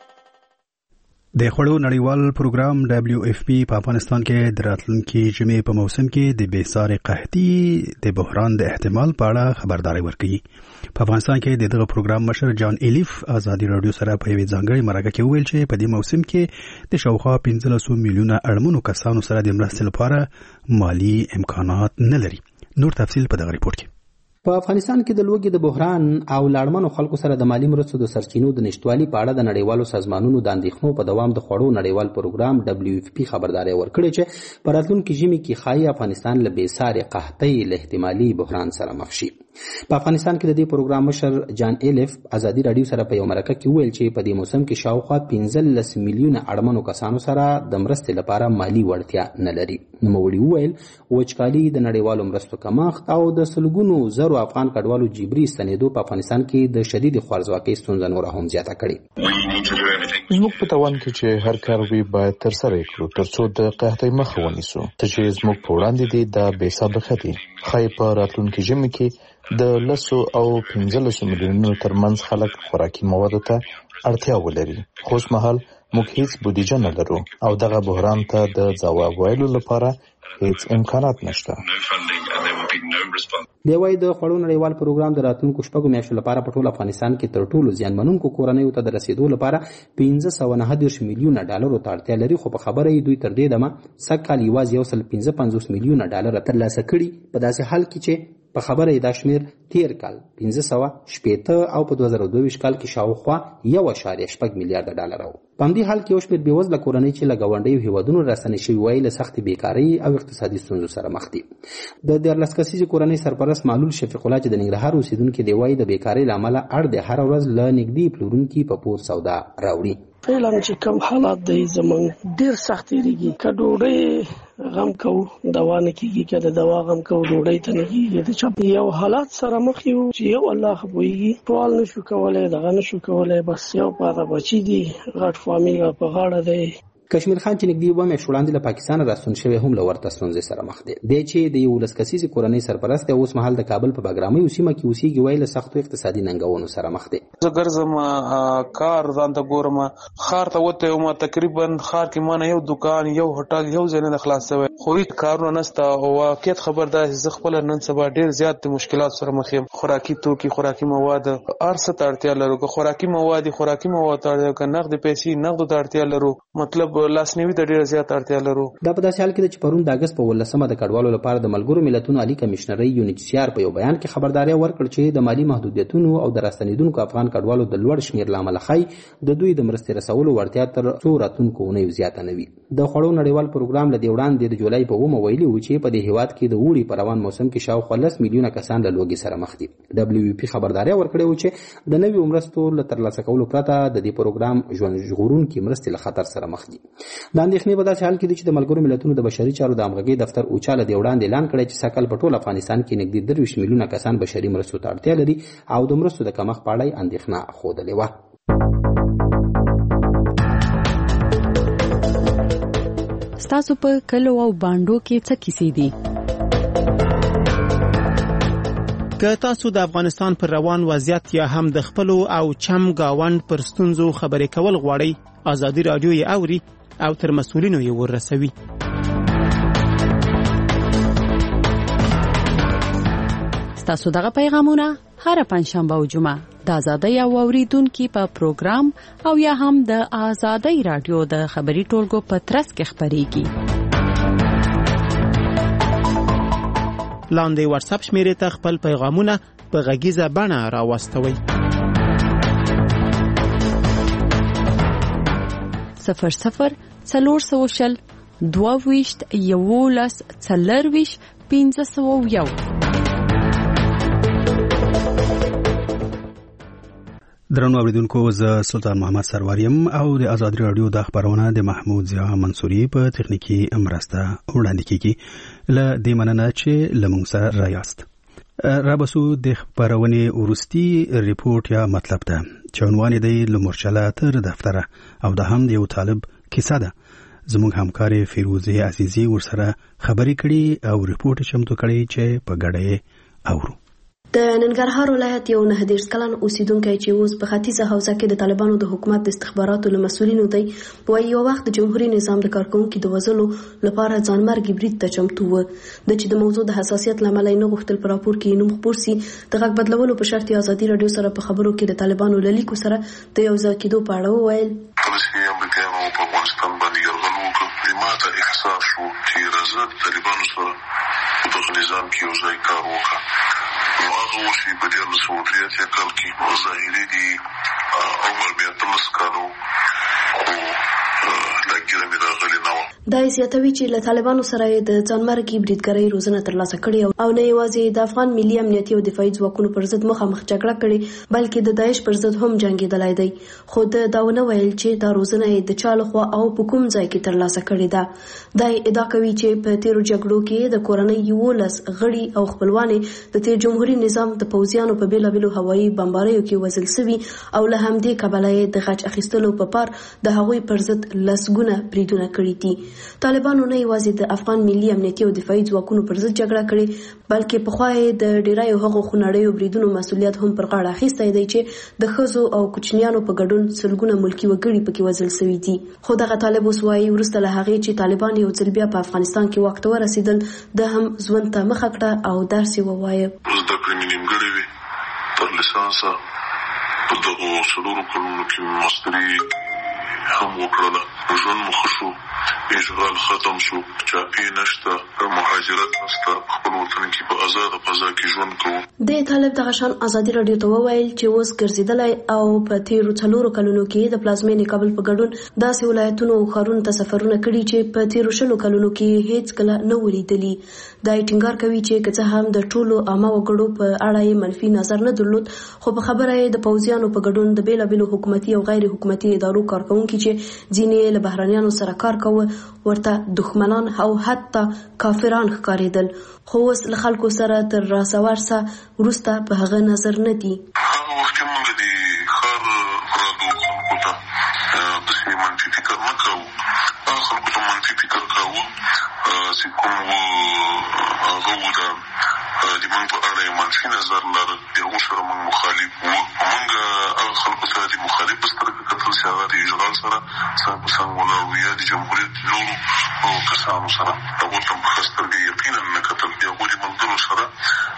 د خوړو نړیوال پروګرام ډبلیو اف پی په افغانستان کې د راتلونکي ژمي په موسم کې د بېساري قحطي د بحران د احتمال په اړه خبرداری ورکوي. په افغانستان کې د دغه پروګرام مشر جان ایلیف ازادي رادیو سره په یوې ځانګړې مرکه کې وویل چې په دې موسم کې د شاوخوا پنځلسو میلیونه اړمنو کسانو سره د مرستې لپاره مالی امکانات نه لري. نور تفصیل په دغه ریپورت کې. په افغانستان کې د لوږې د بحران او لاړمنو خلکو سره د مالی مرستو د سرچینو د نشټوالي په اړه د نړیوالو سازمانونو د اندېښنو په دوام د خوړو نړیوال پروګرام دبليو اف پی خبرداری ورکړې چې په راتلونکي ژمي کې ښایي افغانستان له بېسارې قحطۍ له احتمالي بحران سره مخ شي. په افغانستان کې د دې پروګرام مشر جان ایلف ازادي راډیو سره په یو مرکه کې وویل چې په دې موسم کې شاوخوا پنځلس میلیونه اړمنو کسانو سره د مرستې لپاره مالی وړتیا نه لري. نوموړي وویل وچکالي د نړیوالو مرستو کمښت او د سلګونو زرو افغان کډوالو جبري ستنېدو په افغانستان کې د شدید خوارځواکۍ ستونزه نوره هم زیاته کړې. زموږ په توان کې چې هر کار وي باید ترسره کړو ترڅو د قحطۍ مخه ونیسو. څه چې زموږ په وړاندې دي دا بې سابقه دي. ښایي په راتلونکي ژمي کې د لسو او پنځلسو میلیونونو ترمنځ خلک خوراکي موادو ته اړتیا ولري. خو اوس مهال موږ هیڅ بودیجه نه لرو او دغه بحران ته د ځواب ویلو لپاره هیڅ امکانات نشته. دی وايي د خوړو نړیوال پروګرام د راتلونکو شپږو میاشتو لپاره په ټول افغانستان کې تر ټولو زیانمنونکو کورنیو ته د رسیدو لپاره پنځه سوه نهه دېرش میلیونه ډالرو ته اړتیا لري. خو په خبره یې دوی تر دې دمه سږ کال یوازې یو سل پنځه پنځوس میلیونه ډالر ترلاسه کړي. په داسې حال کې چې په خبره یې دا شمېر تیر کال پنځه سوه شپېته او په دوه زره دوه ویشت کال کې شاوخوا یو اعشاریه شپږ میلیارده ډالر و. په همدې حال کې یو شمېر بېوزله کورنۍ چې له ګاونډیو هېوادونو راستنې شوي وایي له سختې بېکارۍ او اقتصادي ستونزو سره مخ دي. د دیارلس کسیزې کورنۍ سرپرست معلول شفیق الله چې د ننګرهار اوسېدونکی دی وایي د بېکارۍ له امله اړ دی هره ورځ له نږدې پلورونکي په پور سودا راوړي. فعلا چې کوم حالات دی زمونږ ډېر سخت تېرېږي. که ډوډۍ غم کوو دوا نه کېږي، که د دوا غم کوو ډوډۍ ته نه کېږي. د چا یو حالات سره مخ یو چې یو الله ښه پوهېږي. پال نه شو کولی، دغه نه شو کولی. بس یو پاته بچي دي، غټ فامیل په غاړه دی. کشمیر خان چې نږدې اووه میاشتې وړاندې له پاکستانه راستون شوی هم له ورته ستونزې سره مخ دی. دی چې د یولس کسیزې کورنۍ سرپرست دی اوس مهال د کابل په بګرامیو سیمه کې اوسېږي. وایي له سختو اقتصادي ننګونو سره مخ دی. زه ګرځم کار ځان ته ګورم، ښار ته وتی یم. تقریبا ښار کې ما نه یو دکان، یو هوټل، یو ځای نه خلاص شوی، خو هېڅ کارونه نشته. او واقعیت خبر دا چې زه خپله نن سبا ډېر زیات مشکلات سره مخ یم. خوراکي توکي، خوراکي مواد، هر څه ته اړتیا لرو. که خوراکي مواد خوراکي مواد ته اړتیا، که نغدې پیسې نغدو ته اړتیا لرو. مطلب لاسنیوي ته ډېره زیاته اړتیا لرو. دا په داسې حال کې ده چې پرون د اګست په اوولسمه د کډوالو لپاره د ملګرو ملتونو عالي کمیشنرۍ یونیسیار په یو بیان کې خبرداری ورکړ چې د مالي محدودیتونو او د راستنېدونکو افغان کډوالو د لوړ شمېر له امله ښایي د دوی د مرستې رسولو وړتیا تر څو راتلونکو اونیو زیاته نه وي. د خوړو نړیوال پروګرام له دې وړاندې د جولای په اوومه ویلي و چې په دې هېواد کې د اوړي په روان موسم کې شاوخوا لس میلیونه کسان له لوږې سره مخ دي. دبليو پی خبرداری ورکړې و چې د نویو مرستو له ترلاسه کولو پرته د دې پروګرام ژوند ژغورونکي مرستې له خطر سره مخ دي. د اندېښنې په داسې حال کې دي چې د ملګرو ملتونو د بشري چارو د همغږۍ دفتر اوچا له دې وړاندې اعلان کړی چې سږ کال په ټول افغانستان کې نږدې درویشت میلیونه کسان بشري مرستو ته اړتیا لري او د مرستو د کمښت په اړه یې اندېښنه ښودلې وه. ستاسو په کلو او بانډو کې څه کیسې دي؟ که تاسو د افغانستان پر روان وضعیت یا هم د خپلو او چم گاوند پر ستونزو خبرې کول غواړئ، ازادي راډیو یې اوري او تر مسؤلینو یې ورسوي. ستاسو دغه پیغامونه هر پنځشنبه او جمعه د ازادۍ او اوریدونکو په پروګرام او یا هم د ازادۍ راډیو د خبري ټولګو په ترڅ کې خبريږي. لاندې واتس اپ شمیرې ته خپل پیغامونه په غږیزه بڼه راوستوئ. صفر صفر څلور سوه شل دوه ویشت یولس څلرویشت پنځه سوه یو. درنو اوریدونکو، زه سلطان محمد سروریم او د ازادي راډیو د خبرونه د محمود ضیا منصوري په تخنیکی مرسته وړاندې کیږي. له دې مننه چې لمونږ سره رایاست. رابسو د خبرونې ورستي ریپورت یا مطلب ده چې عنوان دی له مورچله تر دفتره او د هم یو طالب کیسه ده. زموږ همکار فیروزه عزیزی ورسره خبرې کړي او ریپورت چمتو کړي چې په ګډه اورو. د ننګرهار ولایت یو نه دېرش کلن اوسیدونکی چې اوس په ختیځه حوزه کې د طالبانو د حکومت د استخباراتو له مسؤلینو دی، وایي یو وخت د جمهوریت نظام د کارکونکو د وژلو لپاره ځانمرګي برید ته چمتو و. د چې د موضوع د حساسیت له امله یې نه غوښتل په راپور کې نوم خپور سي. د غږ بدلولو په شرط یې ازادي راډیو سره په خبرو کې د طالبانو له لیکو سره د یو ځای کېدو په اړه وویل. کله چې امریکایانو په افغانستان باندې یرغل وکړ، ما ته احساس شو چې راځه د طالبانو سره په دغه نظام کې یو ځای کار وکړه. نو هغه وشي په دیارلس سوه درې اتیا کال کې ظاهري دي عمر بیا اتلس کالو خو دا ګیره مې راغلې نه وه. دا یې زیاتوي چې له طالبانو سره یې د ځانمرګي بریدګرۍ روزنه ترلاسه کړې او نه یوازې د افغان ملي امنیتي او دفاعي ځواکونو پر ضد مخامخ جګړه کړې بلکې د داعش پر ضد هم جنګېدلی دی. خو د دا ونه ویل چې دا روزنه یې د چا لخوا او په کوم ځای کې ترلاسه کړې ده. دا یې ادعا کوي چې په تیرو جګړو کې د کورنۍ یولس غړي او خپلوانې د تیر جمهوري نظام د پوځیانو په بیلابیلو هوایي بمباریو کې وژل سوي او له همدې کبله یې د غچ اخیستلو په پار د هغوی پر ضد لسګونه بریدونه کړي دي. طالبانو نه یوازې د افغان ملي امنیتي او دفاعي ځواکونو پر ضد جګړه کړې بلکې پخوا یې د ډیرایو هغو خونړیو بریدونو مسؤلیت هم پر غاړه اخیستی دی چې د ښځو او کوچنیانو په ګډون سلګونه ملکي وګړي پکې وژل سوي دي. خو دغه طالب اوس وایي وروسته له هغې چې طالبان یو ځل بیا په افغانستان کې واک ته ورسېدل د هم ژوند ته مخه کړه او درس یې ووایه. زده کړې مې نیمګړې وې تر لیسانسه په دغو څلورو کلونو کې ماستري هم وکړله. ژوند مو ښه شو، اشغال ختم شو، چاپی نشته، مهاجرت نشته، خپل وطن کې په آزاده فضا کې ژوند کوو. د طالب دغه شان ازادي راډیو ته وویل چې اوس ګرځېدلی او په تیرو څلورو کلونو کې د پلازمینې کابل په ګډون داسې ولایتونو او ښارونو ته سفرونه کړي چې په تیرو شلو کلونو کې هیڅ کله نه و لیدلي. دا یې ټینګار کوي چې که څه هم د ټولو عامه وګړو په اړه یې منفي نظر نه درلود خو په خبره یې د پوځیانو په ګډون د بیلابیلو حکومتي او غیر حکومتي ادارو کارکوونکي چې ځینې له بهرنیانو سره کار کوه ورته دښمنان او حتی کافران ښکارېدل. خو اوس له خلکو سره تر راسورسه وروسته په هغه نظر نه دي. هغه وخت کې موږ د ښار پراتو خلکو ته داسې منفي فکر نه کوو. هغه خلکو ته منفي فکر کوو چې کوم هغه و د د موږ په اړه یې منفي نظر لرل، د هغو سره موږ مخالف وو. موږ هغه خلکو سره د مخالف په سترګه کتل چې هغه د اشغال سره څنګ په څنګ ولاړ وو یا د جمهوریت نورو کسانو سره هغو ته په ښه سترګه یقینا نه کتل. د هغو د ملګرو سره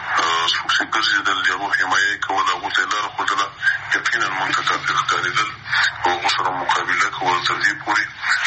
څوک چې ګرځېدل، د هغو حمایه یې کوله، هغو ته یې لاره ښودله، یقینا موږ ته کافر ښکارېدل او هغو سره مقابله کوله تر دې پورې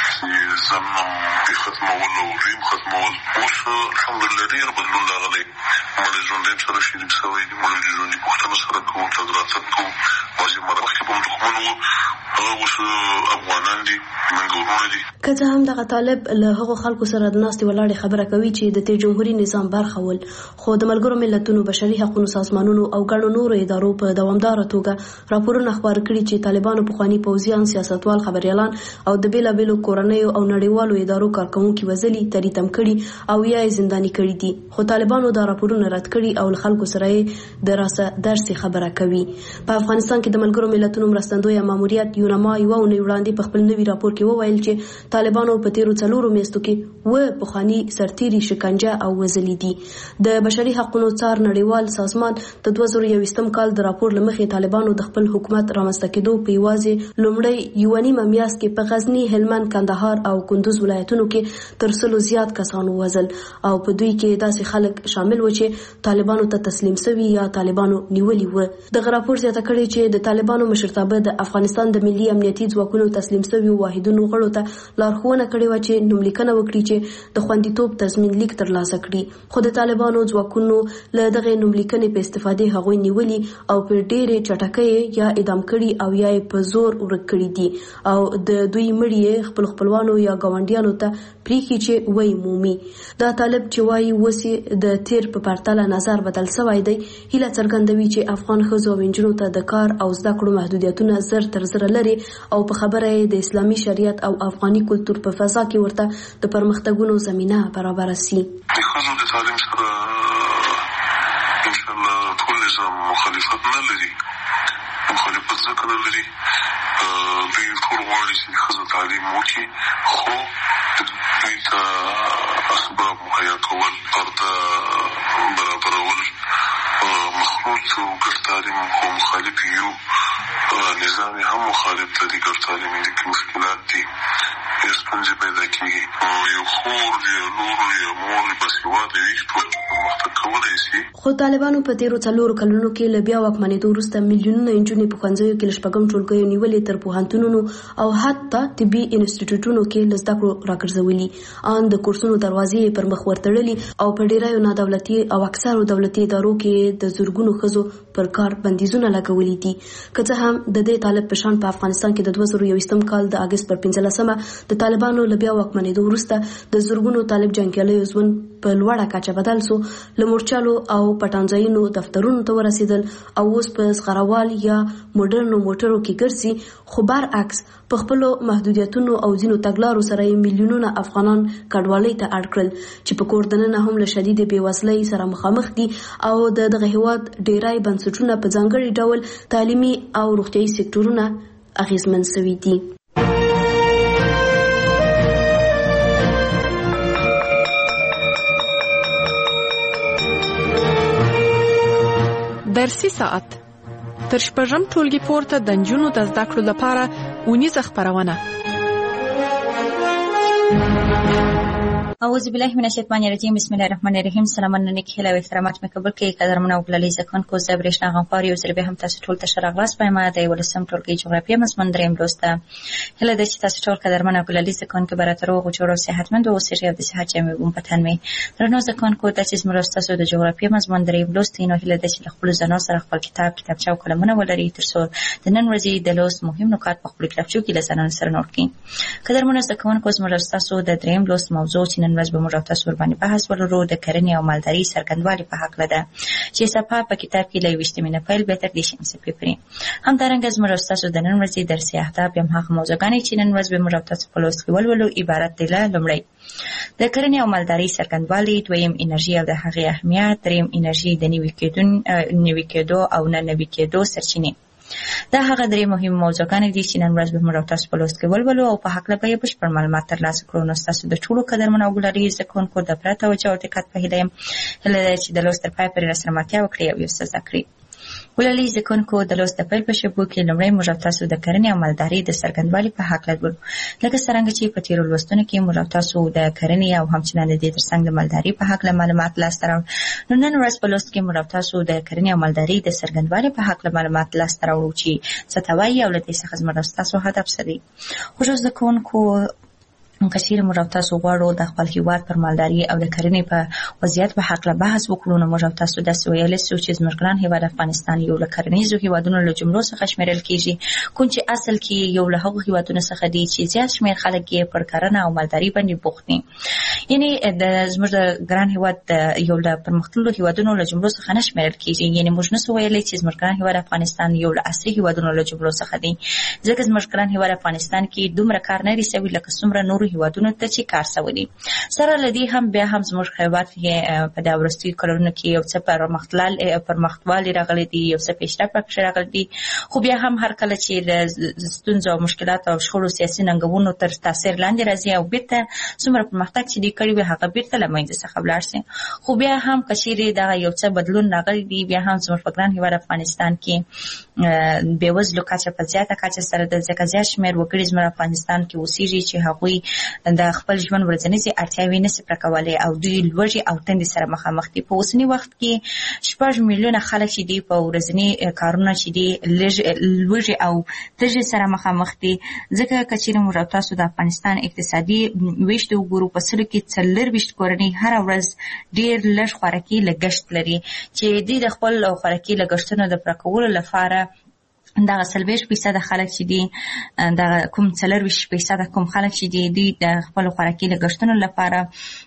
چې ځان یې ختمول او دوی هم ختمول. اوس الحمدلله ډېر بدلون راغلی. موږ د ژوندیم سره شریک شوی دي، موږ د ژوندي پوښتنه سره کوو، تګ راتګ کوو. بعضې مره مخکې به هم دښمن وو، هغه اوس افغانان دي، موږ ورونه دي. که څه هم دغه طالب له هغو خلکو سره د ناستې ولاړې خبره کوي چې د تیر جمهوري نظام برخه ول خو د ملګرو ملتونو بشري حقوقو سازمانونو او ګڼو نورو ادارو په دوامداره توګه راپورونه خپاره کړي چې طالبانو پخواني پوځیان، سیاستوال، خبریالان او د بیلابیلو کورنیو او نړیوالو ادارو کارکوونکي وژلي، تریتم کړي او یا یې زنداني کړي دي. خو طالبانو دا راپورونه رد کړي او له خلکو سره یې د راسه درسي خبره کوي. په افغانستان کې د ملګرو ملتونو مرستندویه ماموریت یونما یوه اونۍ وړاندې په خپل نوي راپور کې وویل چې طالبانو په تیرو څلورو میاشتو کې و پخواني سرتیري شکنجه او وژلي دي. د بشري حقوقو څار نړیوال سازمان د دوه زره یوویشتم کال د راپور له مخې طالبانو د خپل حکومت رامنځته کېدو په یوازې لومړی یوه نیمه میاشت کې په غزني، هلمند، کندهار او کندوز ولایتونو کې تر سلو زیات کسانو وژل او په دوی کې داسې خلک شامل و چې طالبانو ته تسلیم سوي یا طالبانو نیولي و. دغه راپور زیاته کړې چې د طالبانو مشرتابه د افغانستان د ملي امنیتي ځواکونو تسلیم سوي واحدونو غړو ته لارښوونه کړې وه چې نوملیکنه وکړي چې د خوندیتوب تضمین لیک ترلاسه کړي. خو د طالبانو ځواکونو له دغې نوملیکنې په استفادې هغوی نیولي او په ډېرې چټکۍ یا اعدام کړي او یا یې په زور ورک کړي دي او د دوی مړي خپل خپلوانو یا ګاونډیانو ته پریښي چې وایي مومي. دا طالب چې وایي اوس د تیر په پرتله نظر بدل سوی دی، هیله څرګندوي چې افغان ښځو او نجونو ته د کار او زده کړو محدودیتونه زر تر زره لري او په خبره یې د اسلامي شریعت او افغاني کلتور په فضا کې ورته د پرمختګونو زمینه برابره سي. د ښځو د تعلیم سره انشاءالله ټول نظام مخالفت نه لري. مخالفت ځکه نه لري دوی ټول غواړي چې ښځه تعلیم وکړي، خو دوی ته اسباب مهیا کول، پرده برابرول، مخلوط او ګډ تعلیم خو مخالف یو. نظام هم مخالف ته دي ګډ تعلیم دي کې مشکلات دي ستونزې پیدا کېږي یو خور یا لور یا مور باسواده وي ټول پرمختګ کولی شي. خو طالبانو په تیرو څلورو کلونو کې له بیا واکمنېدو وروسته میلیونونه نجونې په ښوونځیو کې له شپږم ټولګیو نیولې تر پوهنتونونو او حتی طبي انسټیټیوټونو کې له زده کړو راګرځولي ان د کورسونو دروازې پر مخ ورتړلي او په ډیرو نادولتي او اکثرو دولتي ادارو کې د زورګونو ښځو پر کار بندیزونه لګولي دي. که څه هم د دې طالب په شان په افغانستان کې د دوه زره یوویشتم کال د اګست پر پنځلسمه د طالبانو له بیا واکمنېدو وروسته د زورګونو طالب جنګیالیو ژوند په لوړه کچه بدل سو. له مورچلو او پټانځایونو دفترونو ته ورسېدل او اوس په زغروال یا موډرنو موټرو کې ګرځي. خو برعکس په خپلو محدودیتونو او ځینو تګلارو سره یې میلیونونه افغانان کډوالۍ ته اړ کړل چې په کور دننه هم له شدید بېوزلۍ سره مخامخ دي او د دغه هېواد ډېری بنسټونه په ځانګړي ډول تعلیمي او روغتیایي سکتورونه اغېزمن سوي دي. درسي ساعت تر شپږم ټولګي پورته د نجونو د زده کړو لپاره اونیزه خپرونه. اعوذ بالله من الشیطان الرجیم بسم الله الرحمن الرحیم. سلامونه نیکی هیله او احترامات مې قبول کړئ. قدرمن او ګلالي زکونکو زه برېښنا غمپار یو ځل بیا هم تاسو ټول ته ښه راغلاست وایم. د یولسم ټولګي جغرافیه مضمون درېیم لوست ده. هیله ده چې تاسو ټول قدرمن او ګلالي زکونکو به راته روغ جوړ او صحتمند اوسئ او د صحت جامې مو په تن وي. درنو زکونکو دا چې زموږ ستاسو د جغرافیه مضمون درېیم لوست دی، نو هیله ده چې له خپلو ځانو سره خپل کتاب کتابچه او قلمونه ولرئ تر څو د نن ورځې د لوست مهم نکات په خپلو کتابچو کې له ځانونو سره نوټ کړئ. قدرمنو زکونکو زموږ ستاسو د درېیم لوست موضوع چې نن ورځ به موږ تاسو باندې بحث ولرو د کرنې او مالدارۍ څرګندوالي په هکله ده چې صفحه په کتاب کې له یوویشتمې نه پیل به تر دېرشمې صفحې پورې. همدارنګه زموږ ستاسو د نن ورځې درسي اهداف هم هغه موضوعګانې چې نن ورځ به موږ تاسو په لوست کې ولولو عبارت دي له لومړی د کرنې او مالدارۍ څرګندوالي، دویم انرژي او د هغې اهمیت، دریم انرژي د نوي کېدو نوي کېدو او نه نوي کېدو سرچینې. دا هغه درې مهم موضوعګانې دي چې نن ورځ به موږ تاسو په لوست کې ولولو او په هکله به یې بشپړ معلومات ترلاسه کړو. نو ستاسو د ټولو قدرمنو او ګلالي زکونکو د پوره توجه او دقت په هیله یم هیله ده چې د لوست تر پایه پورې راسره ملتیا وکړئ او یو څه زده کړئ. ګلالي زکونکو د لوست د پیل په شېبو کې لومړی موږ تاسو د کرنې او مالدارۍ د څرګندوالي په هکله لولو. لکه څرنګه چې په تېرو لوستونو کې موږ تاسو د کرنې او همچنان د دې ترڅنګ د مالدارۍ په هکله معلومات لاسته راوړل، نو نن ورځ په لوست کې موږ تاسو د کرنې او مالدارۍ د څرګندوالي په هکله معلومات لاسته راوړو چې څه ته وایي او له دې څخه زموږ تاسو هدف څه دی. خوږو زکونکو که چیرې موږ تاسو غواړو د خپل هېواد پر مالدارۍ او د کرنې په وضعیت په هکله بحث وکړو، نو موږ تاسو داسې ویلی سو چې زموږ ګران هېواد افغانستان یو له کرنیزو هېوادونو له جملو څخه شمېرل کېږي، کوم چې اصل کې یو له هغو هېوادونو څخه دی چې زیات شمېر خلک یې پر کرنه او مالدارۍ باندې بوخت دي. یعنې د زموږ د ګران هېواد د یو له پرمختللو هېوادونو له جملو څخه نه شمېرل کېږي. یعنې موږ نسو ویلی چې زموږ ګران هېواد افغانستان یو له عصري هېوادونو له جملو څخه دی، ځکه زموږ ګران هېواد افغانستان کې دومره کار نه رسوي لکه څومره نورو هېوادونو ته چې کار سوي. سره لدی هم بیا هم زموږ هېواد کې په دا وروستیو کلونو کې یو څه پرمختلل پرمختوالی راغلی دی، یو څه پیشرفت پکښې راغلی دی، خو بیا هم هر کله چې د ستونزو او مشکلاتو او شخړو سیاسي ننګونو تر تاثیر لاندې راځي او بیرته څومره پرمختګ چې دی کړی وي هغه بیرته له منځه څخه ولاړ شي. خو بیا هم که چیرې دغه یو څه بدلون راغلی دی، بیا هم زموږ په ګران هېواد افغانستان کې بېوزلو کچه په زیاته کچه سره ده، ځکه زیات شمېر وګړي زموږ افغانستان کې اوسېږي چې هغوی د خپل ژوند ورځنیزې اړتیاوې نشي پوره کولی او دوی لوږې او تندې سره مخامخ دي. په اوسني وخت کې شپږ میلیونه خلک چې دي په ورځني کارونه چې دي لوږې او تږې سره مخامخ دي، ځکه که چیرې موږ تاسو د افغانستان اقتصادي ویش ته وګورو، په سلو کې څلرویشت کورنۍ هره ورځ ډېر لږ خوراکي لګښت لري چې دوی د خپل خوراکي لګښتونو د پوره کولو لپاره دغه څلوېښت فیصده خلک چې دي، دغه کوم څلرویشت فیصده کوم خلک چې دي دوی د خپلو خوراکي لګښتونو لپاره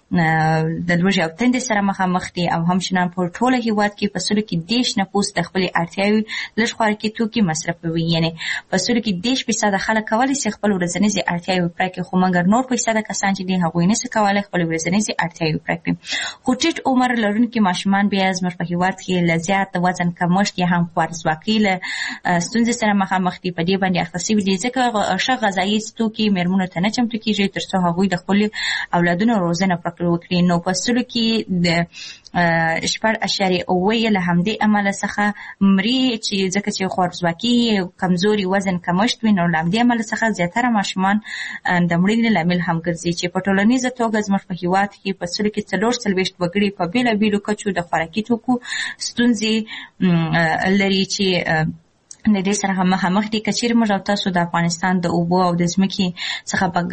د لوږې او تندې سره مخامخ دي او همچنان په ټوله هېواد کې په سلو کې دېرش نفوس د خپلې اړتیاوې لږ خوراکي توکي مصرفوي. یعنې په سلو کې دېرش فیصده خلک کولی شي خپل ورځنیزې اړتیاوې پوره کړي، خو مګر نور فیصده کسان چې دي هغوی نشي کولی خپلې ورځنیزې اړتیاوې پوره کړي. خو ټیټ عمر لرونکي ماشومان بیا زموږ په هېواد کې له زیات وزن کمښت یا هم خوارځواکۍ له ستونزې سره مخامخ دي، په دې باندې اخته شوي دي، ځکه ښه غذایي توکي مېرمنو ته نه چمتو کېږي تر څو هغوی د خپلو اولادونو روزنه پوره کړي. وکړي. نو په سلو کې د شپږ اعشاریه اوه له همدې امله څخه مري چې ځکه چې خوارځواکي کمزوري وزن کمښت وي، نو له همدې امله څخه زیاتره ماشومان د مړینې لامل هم ګرځي چې په ټولنیزه توګه زموږ په هیواد کې په سلو کې څلور څلوېښت وګړي په بېلابېلو کچو د خوراکي توکو ستونزې لري چې د دې سره هم مخامخ دي. که چیرې موږ او تاسو د افغانستان د اوبو او د ځمکې څخه په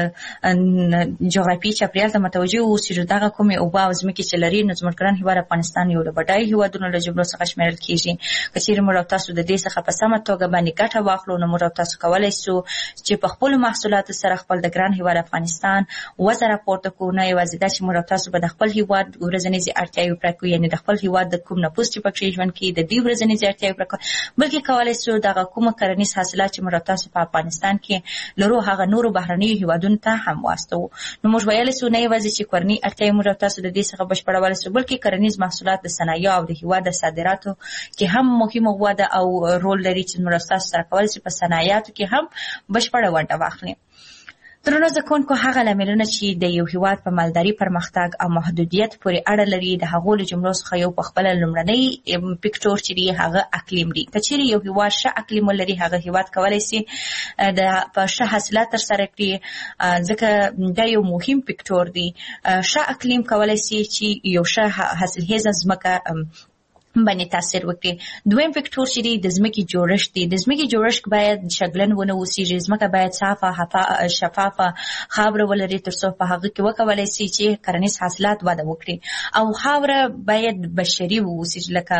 جغرافیایي چاپېریال ته متوجه اوسو چې دغه کومې اوبه او ځمکې چې لري، نو زموږ ګران هېواد افغانستان یو له بډایه هېوادونو له جملو څخه شمېرل کېږي. که چیرې موږ او تاسو د دې څخه په سمه توګه باندې ګټه واخلو، نو موږ او تاسو کولی شو چې په خپلو محصولاتو سره خپل د ګران هېواد افغانستان وضع راپورته کړو. نه یوازې دا چې موږ او تاسو به د خپل هېواد ورځنیزې اړتیاوې پوره کړو، یعنې د خپل هېواد د کوم نفوس چې پکې ژوند کوي د دې ورځنیزې اړتیاوې پوره کړو، بلکې کولی شو دغه کومه کرنیز حاصلات چې موږ تاسو په افغانستان کې لرو هغه نورو بهرنیو هېوادونو ته هم واستوو. نو موږ ویلی شو نه یوازې چې کورني اړتیاوې موږ تاسو د دې څخه بشپړولی شو، بلکې کرنیز محصولات د صنایعو او د هېواد د صادراتو کې هم مهمه وده او رول لري چې موږ تاسو سره کولی شي په صنایعاتو کې هم بشپړه ونډه واخلي. درنو زده کوونکو، هغه لاملونه چې د یو هېواد په مالداري پرمختګ او محدودیت پورې اړه لري، د هغو له جملو څخه یو په خپله لومړنی فکټور چې دی هغه اقلیم دی. که چیرې یو هېواد ښه اقلیم ولري، هغه هېواد کولی شي د په ښه حاصلات ترسره کړي، ځکه دا یو مهم فکټور دی. ښه اقلیم کولی شي چې یو ښه حاصلخیزه ځمکه باندې تاثیر وکړي. دویم فکټور چې دی د ځمکې جوړښت دی. د ځمکې جوړښت باید شګلن ونه اوسېږي، ځمکه باید صافه شفافه خاوره ولري تر څو په هغه کې وکولی شي چې کرنیز حاصلات وده وکړي. او خاوره باید بشري واوسېږي، لکه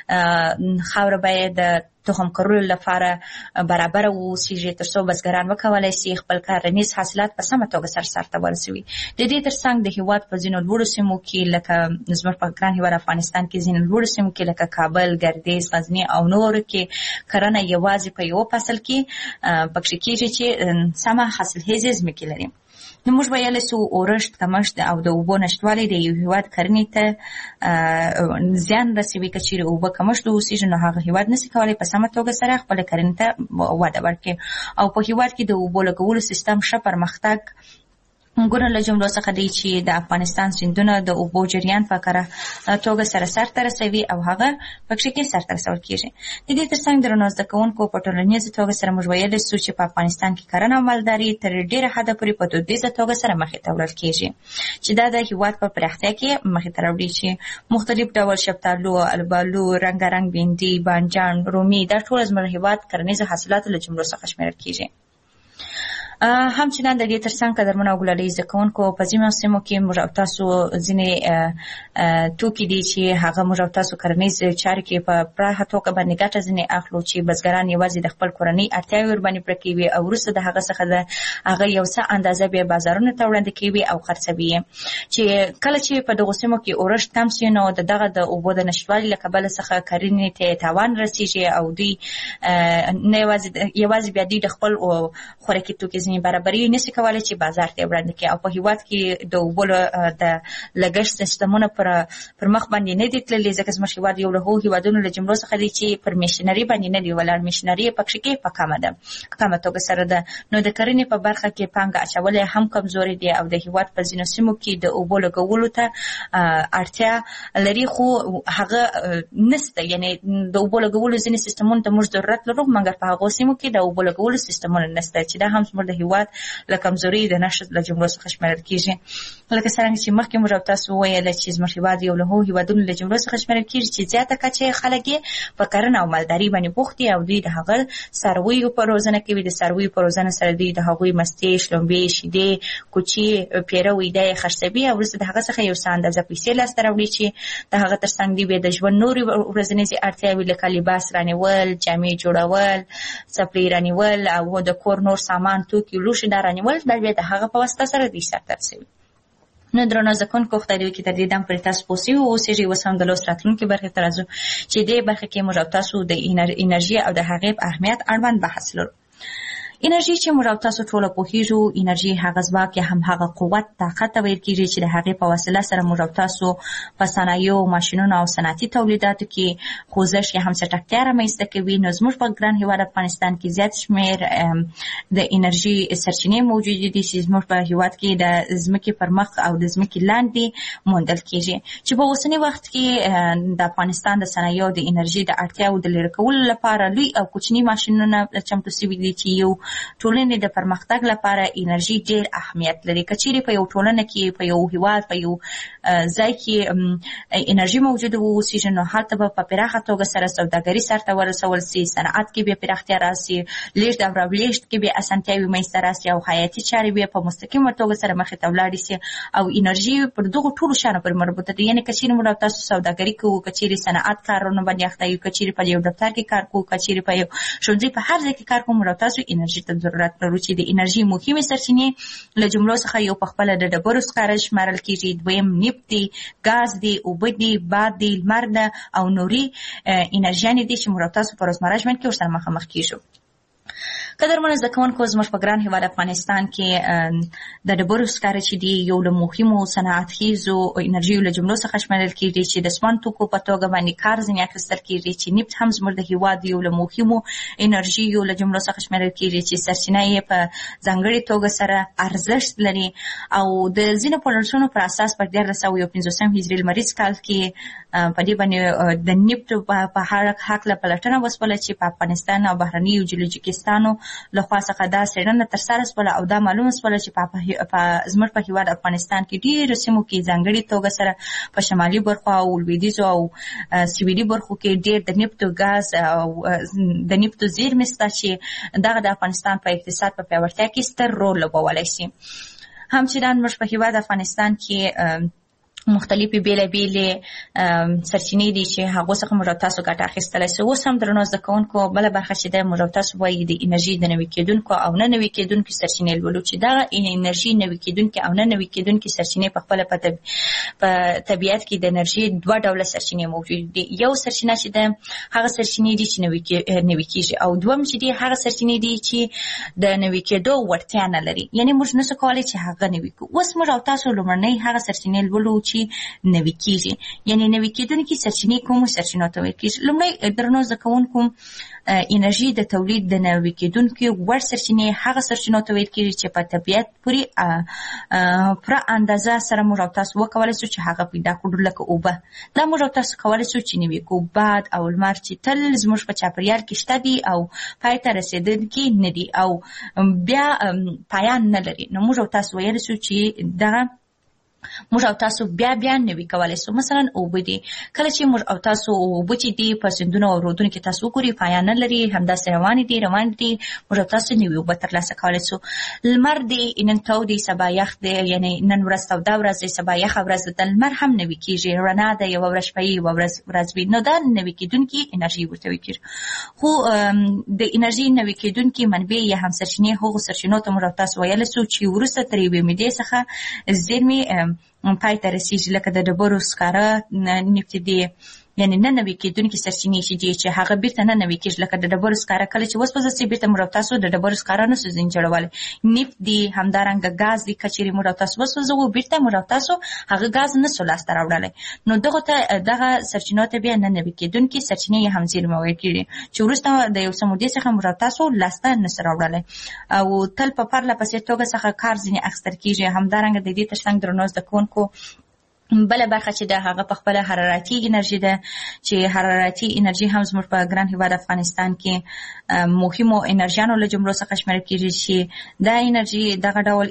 خاوره باید تخم کرلو لپاره برابر واوسېږي تر څو بزګران وکولی شي خپل کرنیز حاصلات په سمه توګه سرته ورسوي. د دې ترڅنګ د هېواد په ځینو لوړو سیمو کې لکه زموږ په ګران هېواد افغانستان کې ځینو لوړو سیمو کې لکه کابل، ګردیز، غزني او نورو کې کرنه یوازې په یو فصل کې پکې کېږي چې سمه حاصلخیزې ځمکې لري. نو موږ ویلی شو اورښت، کمښت او د اوبو نشتوالی د یو هېواد کرنې ته زیان رسوي. که چیرې اوبه کمښت واوسېږي، نو هغه هېواد نشي کولی په سمه توګه سره خپله کرنې ته وده ورکړي. او په هېواد کې د اوبو لګولو سیستم ښه پرمختګ ګونه له جملو څخه دی چې د افغانستان سیندونه د اوبو جریان په کره توګه سره سرته رسوي او هغه پکې کې سرته رسول کېږي. د دې ترڅنګ درنو زده کوونکو، په ټولنیزه توګه سره موږ ویلی شو چې په افغانستان کې کرنه او مالداري تر ډېره حده پورې په دودیزه توګه سره مخې ته وړل کېږي، چې دا د هېواد په پراختیا کې مخې ته راوړي چې مختلف ډول شفتالو، البالو، رنګارنګ بینډي، بانجان، رومي، دا ټول زموږ هېواد کرنیزو حاصلاتو له جملو څخه شمېرل کېږي. همچنان د دې ترڅنګ قدرمنو او ګلالي زده کوونکو، په ځینو سیمو کې موږ او تاسو ځینې توکي دي چې هغه موږ او تاسو کرنیز چارې کې په پراخه توګه باندې ګټه ځینې اخلو، چې بزګران یوازې د خپل کورنۍ اړتیاوې ورباندې پوره کوي او وروسته د هغه څخه د هغه یو څه اندازه بیا بازارونو ته وړاندې کوي او خرڅوي. چې کله چې په دغو سیمو کې اورښت کم شي، نو د دغه د اوبو د نشتوالي له کبله څخه کرنې ته تاوان رسېږي او دوی نه یوازې یوازې بیا دوی د خپل خوراکي توکي ځینې برابري نشي کولی چې بازار ته وړاندې کړي. او په هېواد کې د اوبو د لګښت سیستمونه پر پر مخ باندې نه دي تللي، ځکه زموږ هېواد یو له هغو هېوادونو له جملو څخه دی چې پر میشنري باندې نه دي ولاړ. میشنري پکې کې په کمه ده، کمه توګه سره ده. نو د کرنې په برخه کې پانګه اچول هم کمزوري دي او د هېواد په ځینو سیمو کې د اوبو لګولو ته اړتیا لري، خو هغه نشته. یعنې د اوبو لګولو ځینې سیستمونو ته موږ ضرورت لرو، مګر په هغو سیمو کې د اوبو لګولو سیستمونه نشته، چې دا هم زموږ د هېواد له کمزوري د نشت له جملو څخه شمېرل کېږي. لکه څرنګه چې مخکې موږ تاسو وویل چې زموږ هېواد یو له هغو هېوادونو له جملو څخه شمېرل کېږي چې زیاته کچه خلک یې په کرنه او مالداري باندې بوخت دي او دوی د هغه څارویو په روزنه کوي. د څارویو په روزنه سره دوی د هغوی مستې، شلومبې، شیدې، کوچي، پیره، ویده یې خرڅوي او وروسته د هغه څخه یو څه اندازه پیسې لاسته راوړي چې د هغه تر څنګ دوی بیا د ژوند نورې ورځنیزې اړتیاوې لکه لباس رانیول، جامې جوړول، څپلۍ رانیول او د کور نور سامان، توکي، لوښي دا رانیول، دا بیا د هغه په واسطه سره دوی سرته رسوي. نو درنو زده کوونکو، خدای دې وکړي تر دې دم پورې تاسو پوه سوي واوسېږئ. اوس هم د لوست راتلونکې برخې ته راځو چې دې برخه کې موږ او تاسو د انرژي او د هغې په اهمیت اړوند بحث لرو. انرژي چې موږ تاسو ټول پوهیږو انرژي هغه ځواک یا هم هغه قوت طاقت ویل کیږي چې د هغې په وسیله سره موږ تاسو په صنایعو ماشینونو او صنعتي تولیداتو کې خوځښت یا هم چټکتیا رامنځته کوي. نو زموږ په ګران هیواد افغانستان کې زیات شمېر د انرژي سرچینې موجود دي چې زموږ په هیواد کې د ځمکې پر مخ او د ځمکې لاندې موندل کیږي چې په اوسني وخت کې د افغانستان د صنایعو د انرژي د اړتیاو د لرې کولو لپاره لوی او کوچني ماشینونه چمتو سوي دي چې یو ټولنې د پرمختګ لپاره انرژي ډېر اهمیت لري. که چیرې په یو ټولنه کې په یو هیواد په یو ځای کې انرژي موجوده واوسېږي نو هلته به په پراخه توګه سره سوداګري سرته ورسول سي، صنعت کې بیا پراختیا راسي، لیږد او راولیږد کې بیا اسانتیاوې منځته راسي او حیاتي چارې بیا په مستقیمه توګه سره مخې ته ولاړې سي او انرژي پر دغو ټولو شیانو پورې مربوطه ده. یعنې که چیرې موږ تاسو سوداګري کوو، که چیرې صنعت کارونو باندې اخته یو، که چیرې په یو دفتر کې کار کوو، که چیرې په یو ښوونځي په هر ځای کې کار کوو، موږ تاسو انرژي ته ضرورت لرو چې د انرژي مهمې سرچینې له جملو څخه یو په خپله د ډبرو سکاره شمارل کېږي، دویم نفت دی، ګاز دی، اوبه دي، باد دی، لمر ده او نوري انرژیانې دي چې موږ تاسو په روزمره ژوند کې ورسره مخامخ کېږو. قدرمنو زده کوونکو زموږ په ګران هیواد افغانستان کې د ډبرو سکاره چې دي یو له مهمو صنعتخیزو انرژیو له جملو څخه شمېرل کېږي چې د سون توکو په توګه باندې کار ځینې اخیستل کېږي چې نفت هم زموږ د هیواد یو له مهمو انرژیو له جملو څخه شمېرل کېږي چې سرچینه یې په ځانګړې توګه سره ارزښت لري او د ځینو پلټنو پر اساس په دیارلس سوه یو پنځوسم هجري لمریز کال کې په دې باندې د نفت په هکله پلټنه وسوله چې په افغانستان او بهرنیو جیولوجیکستانو لخوا څخه دا څېړنه ترسره شوله او دا معلومه شوله چې په زموږ په هیواد افغانستان کې ډېرو سیمو کې ځانګړې توګه سره په شمالي برخو او لویدیځو او سویلي برخو کې ډېر د نفتو ګاز او د نفتو زیرمې شته چې دغه د افغانستان په اقتصاد په پیاوړتیا کې ستر رول لوبولی شي. همچنان موږ په هیواد افغانستان کې مختلفې بېلابېلې سرچینې دي چې هغو څخه موږ تاسو ګټه اخیستلی سو. اوس هم درنو زده کوونکو بله برخه چې دی موږ تاسو وایي د انرژي د نوي کېدونکو او نه نوي کېدونکو سرچینې لولو چې دغه انرژي نوي کېدونکي او نه نوي کېدونکي سرچینې په خپله په طبیعت کې د انرژي دوه ډوله سرچینې موجود دي. یو سرچینه چې ده هغه سرچینې دي چې نوي کېږي او دوم چې دي هغه سرچینې دي چې د نوي کېدو وړتیا نه لري، یعنې موږ نسو کولی چې هغه نوي کړو. اوس موږ او تاسو لومړنۍ هغه سرچینې لولو چې نوي کېږي، یعنې نوي کېدونکي سرچینې کومو سرچینو ته ویل کېږي. لومړی درنو زده کوونکو انرژي د تولید د نوي کېدونکي وړ سرچینې هغه سرچینو ته ویل کېږي چې په طبیعت پورې پوره اندازه سره موږ او تاسو وکولی سو چې هغه پیدا کړو، لکه اوبه. دا موږ او تاسو کولی سو چې نوي کړو. باد او لمر چې تل زموږ په چاپېریال کې شته دي او پای ته رسېدونکي نه دي او بیا پایان نه لري، نو موږ او تاسو ویلی سو چې دغه موږ او تاسو بیا بیا نوي کولی سو. مثلا اوبه دي، کله چې موږ او تاسو اوبه چې دي په سیندونو او رودونو کې تاسو وګورئ پایان نه لري، همداسې روانې دي روانې دي موږ او تاسو نوي اوبه ترلاسه کولی سو. لمر دی، نن تود دی سبا یخ دی، یعنې نن ورځ توده ورځ دی سبا یخه ورځ ده، د لمر هم نوي کېږي، رڼا ده، یوه ورځ شپه یوه ورځ ورځ وي، نو دا نوي کېدونکي انرژي ورته ویل کېږي. خو د انرژي نوي کېدونکي منبع یا هم سرچینې هغو سرچینو ته موږ او تاسو ویلی سو چې وروسته تر یوې مودې څخه زیرمې پای ته رسېږي، لکه د ډبرو سکاره، نفت دی، یعنې نه نوي کېدونکي سرچینې چې دي چې هغه بیرته نه نوي کېږي، لکه د ډبرو سکاره کله چې وسوځي سي بیرته موږ او تاسو د ډبرو سکاره نسو ځینې جوړولی. نفت دی، همدارنګه ګاز دی، که چیرې موږ او تاسو وسوځوو بیرته موږ او تاسو هغه ګاز نسو لاسته راوړلی، نو دغو ته دغه سرچینو ته بیا نه نوي کېدونکي سرچینې یې هم زیرمه ویل کېږي چې وروسته د یو څه مودې څخه موږ او تاسو لاسته نسو راوړلی او تل په پرله پسې توګه څخه کار ځینې اخیستل کېږي. همدارنګه د دې ترڅنګ درنو زده کوونکو بله برخه چې د هغه په خپله حرارتي انرژي ده چې حرارتي انرژي هم زموږ په ګران هیواد افغانستان کې مهمو انرژیانو له جملو څخه شمېرل کېږي چې دا انرژي دغه ډول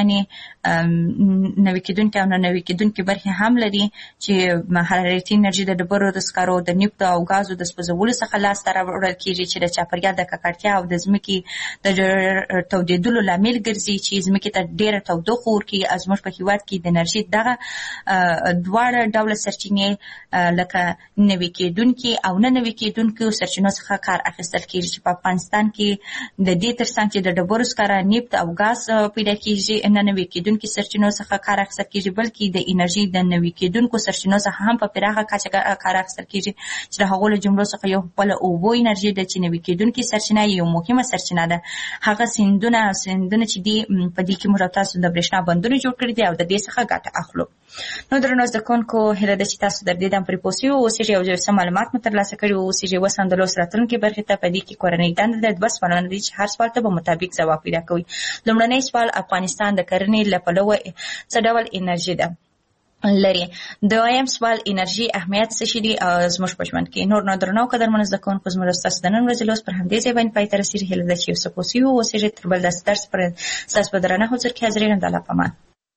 انرژیانې نوي کېدونکي او نه نوي کېدونکي برخې هم لري چې حرارتي انرژي د ډبرو د سکرو د نفتو او ګازو د سوځولو څخه لاسته راوړل کېږي چې د چاپېریال د ککړتیا او د ځمکې د تودېدلو لامل ګرځي چې ځمکې ته ډېره تودوخه ورکوي. زموږ په هیواد کې د انرژي دغه دواړه ډول سرچینې لکه نوي کېدونکي او نه نوي کېدونکو سرچینو څخه کار اخیستل کېږي چې په افغانستان کې د دې ترڅنګ چې د ډبرو سکاره نفت او غاز پیدا کېږي نه نوي کېدونکي سرچینو څخه کار اخیستل کېږي بلکې د انرژي د نوي کېدونکو سرچینو څخه هم په پراخه کچه کار اخیستل کېږي چې د هغو له جملو څخه یو خپله اوبو انرژي ده چې نوي کېدونکي سرچینه یو مهمه سرچینه ده. هغه سیندونه سیندونه چې دي په دې کې موږ او تاسو د برېښنا بندونه جوړ کړي دي او د دې څخه ګټه اخلو. نو درنو زده کوونکو هیله ده چې تاسو د دې دم پرې پوه سوي اوسئ او ډېر څه معلومات مو ترلاسه کړي اوسئ. اوس هم د لوست راتلونکي برخې ته په دې کې کورنۍ دنده ده. دوه سوالونه دي چې هر سوال ته به مطابق ځواب پیدا کوئ. لومړنی سوال افغانستان د کرنې له پلوه څه ډول انرژي ده لري؟ دویم سوال انرژي اهمیت څه شي دي زموږ په ژوند کې؟ نور نو درنو قدرمنو زده کوونکو زموږ ستاسو د نن ورځې لوست پر همدې ځای باندې پای ته رسېږي. هیله ده چې یو څه پوه سوي اوسئ. تر بل داسې درس پورې ستاسو په درنه حضور کې حاضر یم. د الله په امان.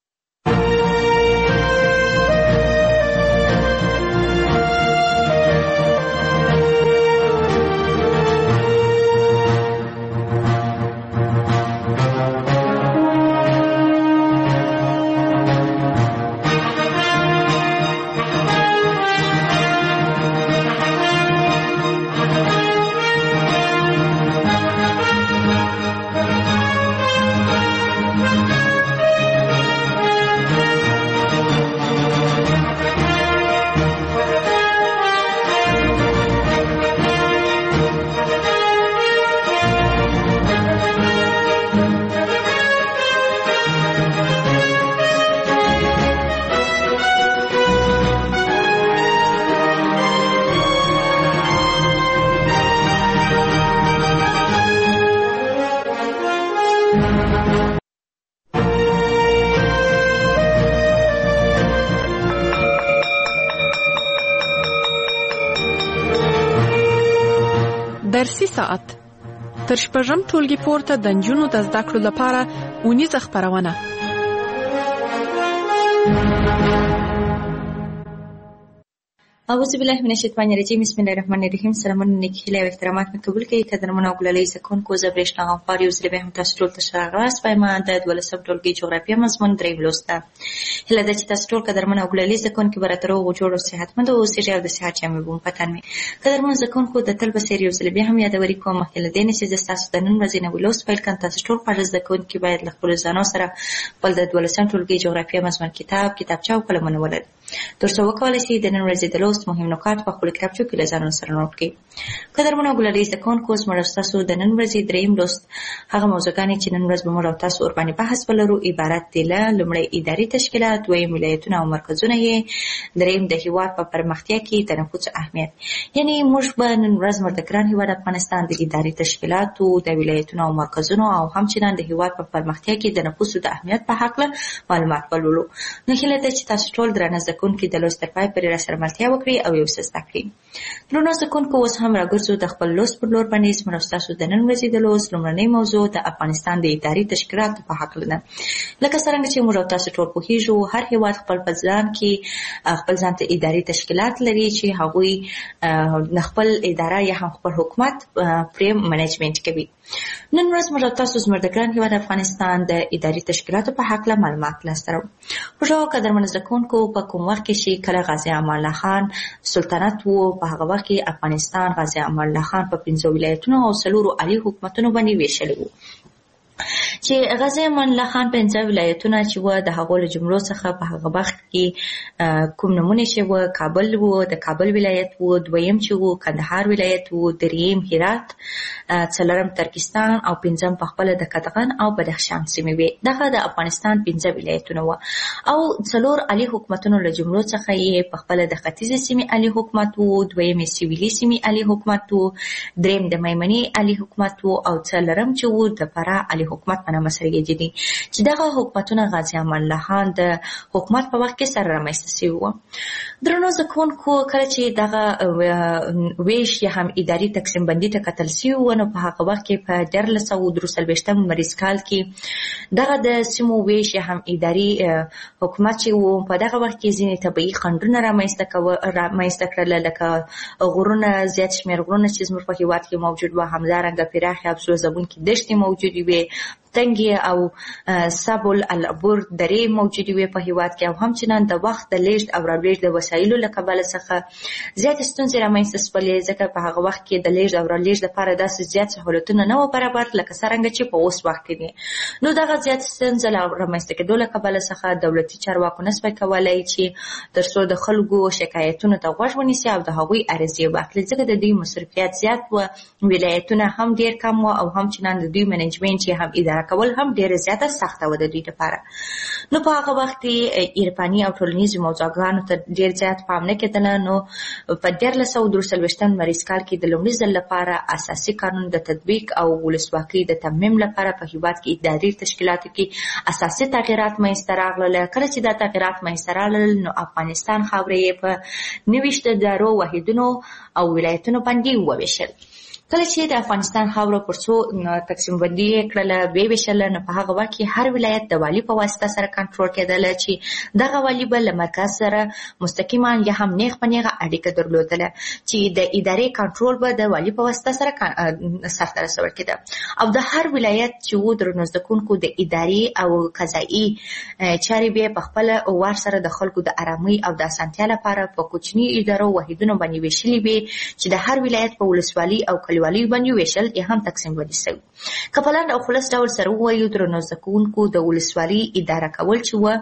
درسي ساعت تر شپږم ټولګي پورته د نجونو د زده کړو لپاره اونیزه خپرونه. اعوذ بالله من الشیطان الرجیم. بسم الله الرحمن الرحیم. سلامونه نیکی هیله او احترامات مې قبول کړئ. قدرمنو او ګلالۍ زده کوونکو زه برېښنا غمخوار یو ځل بیا هم تاسو ټول ته ښه راغلاست. وایم د دولسم ټولګي جغرافیه مضمون دریم لوست ده. هیله ده چې تاسو ټول قدرمنو او ګلالۍ زده کوونکي به راته روغ او جوړ او صحتمند اوسئ او د صحت جامې به مو په تن وي. قدرمنو زده کوونکو د تل په څېر یو ځل بیا هم یادوري کوم مخکې له دې نه چې زه ستاسو د نن ورځې نوی لوست پیل کړم. تاسو ټول خواږه زده کوونکي باید له خپلو ځانو سره خپل د دولسم ټولګي جغرافیه مضمون کتاب کتابچه او قلمونه ولرئ تر څو وکولای شئ د نن ورځې د لوست مهم نکات په خپلو کتابچو کې له ځانونو سره نوټ کړئ. قدرمنو او ګلالۍ زده کوونکو زموږ او ستاسو د نن ورځې دریم لوست هغه موضوعګانې چې نن ورځ به موږ او تاسو ورباندې بحث ولرو عبارت دي له لومړی اداري تشکیلات، دویم ولایتونه او مرکزونه یې، دریم د هېواد په پرمختیا کې د نفوذ اهمیت. یعنې موږ به نن ورځ موږ د ګران هېواد افغانستان د اداري تشکیلاتو، د ولایتونو او مرکزونو او همچنان د هېواد په پرمختیا کې د نفوذ د اهمیت په هکله معلومات ولولو. نو هیله ده چې تاسو ټول درانه زده کوونکي د لوست تر پای پورې راسره ملتیا وکړئ او یو څه زده کړئ. درنو زده کوونکو اوس هم راګرځو د خپل لوست پر لور باندې. زموږ او ستاسو د نن ورځې د لوست لومړنۍ موضوع د افغانستان د اداري تشکیلاتو په هکله ده. لکه څرنګه چې موږ او تاسو ټول پوهېږو هر هېواد خپل په ځان کې خپل ځان ته اداري تشکیلات لري چې هغوی خپل اداره یا هم خپل حکومت پرې منیجمنټ کوي. نن ورځ موږ او تاسو زموږ د ګران هېواد افغانستان د اداري تشکیلاتو په هکله معلومات لاسته راوړو. خوږو قدرمنو زده کوونکو په کوم وخت کې چې کله غازي امان الله خان سلطنت و په هغه وخت کې افغانستان غازي امان الله خان په پنځو ولایتونو او څلورو عالي حکومتونو باندې ویشلی و. چې غازي امان الله خان پنځه ولایتونه چې و د هغو له جملو څخه په هغه وخت کې کوم نومونه چې و کابل و، د کابل ولایت و، دویم چې و کندهار ولایت و، دریم هرات، څلورم ترکستان او پنځم پخپله د کدغن او بدخشان سیمې وې. دغه د افغانستان پنځه ولایتونه و او څلور عالي حکومتونو له جملو څخه یې پخپله د ختیځې سیمې عالي حکومت و، دویم یې سویلي سیمې عالي حکومت و، دریم د میمنې عالي حکومت و او څلورم چې و د فراه عالي حکومت په نامه سره یادېدي چې دغه حکومتونه غازي امان الله خان د حکومت په وخت کې سره رامنځته سوي وو. درنو زده کوونکو کله چې دغه ویش یا هم اداري تقسیم بندي ته کتل سوي وو نو په هغه وخت کې په دیارلس سوه درې څلوېښتم لمریز کال کې دغه د سیمو ویش یا هم اداري حکومت چې و په دغه وخت کې ځینې طبیعي خنډونه رامنځته کړل لکه غرونه، زیات شمېر غرونه چې زموږ په هېواد کې موجود وو، همدارنګه پراخې افسوس ځپونکې دښتې موجودې وې، تنګي او سبل العبور درې موجود وي په هیواد کې، او همچنان د وخت د لیږد او رالیږد د وسایلو له کبله څخه زیات ستونزې رامنځته شولې، ځکه په هغه وخت کې د لیږد او رالیږد لپاره داسې زیات سهولتونه نه و برابر لکه څرنګه چې په اوس وخت کې دي. نو دغه زیات ستونزې رامنځته کېدو له کبله څخه دولتي چارواکو نسبت کولای چې تر څو د خلکو شکایتونو ته غوږ ونیسي او د هغوی عرضې واخلي، ځکه د دوی مصرفیات زیات و، ولایتونه هم ډېر کم و، او همچنان د دوی منیجمنټ چې هم اداره کول هم ډېره زیاته سخته و د دوی لپاره. نو په هغه وخت کې عرفاني او ټولنیزو موضوعګانو ته ډېر زیات پام نه کېدله. نو په دیارلس سوه درې څلوېښتم لمریز کال کې د لومړي ځل لپاره اساسي قانون د تطبیق او ولسواکۍ د تمیم لپاره په هیواد کې اداري تشکیلاتو کې اساسي تغیرات منځته راغلل. کله چې دا تغیرات منځته راغلل نو افغانستان خاورې یې په نوېشت ادارو، واحدونو او ولایتونو باندې وویشل. کله چې د افغانستان خاوره پر څو تقسیم بندي یې کړله، ویې ویشله، نو په هغه وخت کې هر ولایت د والي په واسطه سره کنټرول کېدله، چې دغه والي به له مرکز سره مستقیما یا هم نیغ په نیغه اړیکه درلودله، چې د ادارې کنټرول به د والي په واسطه سره سرته رسول کېده. او د هر ولایت چې و درنو زده کوونکو د ادارې او قضایي چارې به په خپل وار سره د خلکو د آرامۍ او د اسانتیا لپاره په کوچني ادارو واحدونو باندې ویشلې وي، چې د هر ولایت په ولسوالي او والی باندې ویشل یا هم تقسیم بندي شوی. که په لنډ او خلاص ډول سره ووایو، درنو زده کوونکو د ولسوالي اداره کول چې و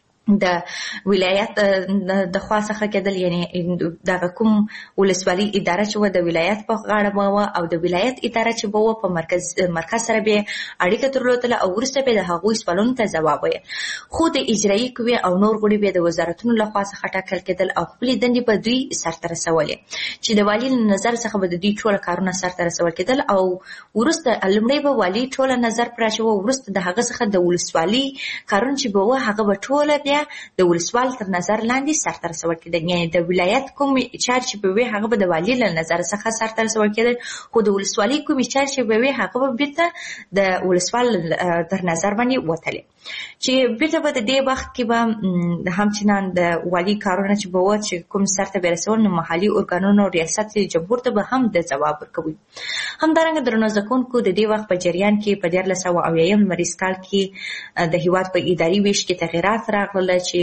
د ولایت د خوا څخه کېدل، یعنی دغه کوم ولسوالي اداره چې و د ولایت په غاړه به وه، او د ولایت اداره چې به وه په مرکز مرکز سره به اړیکه درلودله، او وروسته به د هغوی سوالونو ته ځواب ویل. خو د اجرایي قوې او نور غړي به د وزارتونو لخوا څخه ټاکل کېدل، او خپلې دندې به دوی سرته رسولې، چې د والي له نظر څخه به د دوی ټوله کارونه سرته رسول کېدل. او وروسته لومړی به والي ټوله نظر پر اچوه، وروسته د هغه څخه د ولسوالي کارونه چې به وه هغه به ټوله بیا د ولسوال تر نظر لاندې سرته رسول کېدل. یعنې د ولایت کوم چارې چې به وي هغه به د والي له نظر څخه سرته رسول کېدل، خو د ولسوالي کومې چارې چې به وي هغه به بیرته د ولسوال تر نظر باندې وتلې، چې بیرته به د دې وخت کې به همچنان د والي کارونه چې به وه چې کوم سرته به رسول، نو محلي ارګانونو ریاست جمهور ته به هم د ځواب ورکوي. همدارنګه درنو زده کوونکو د دې وخت په جریان کې په دیارلس سوه اویایم لمریز کال کې د هیواد په اداري ویش کې تغیرات راغلل، چې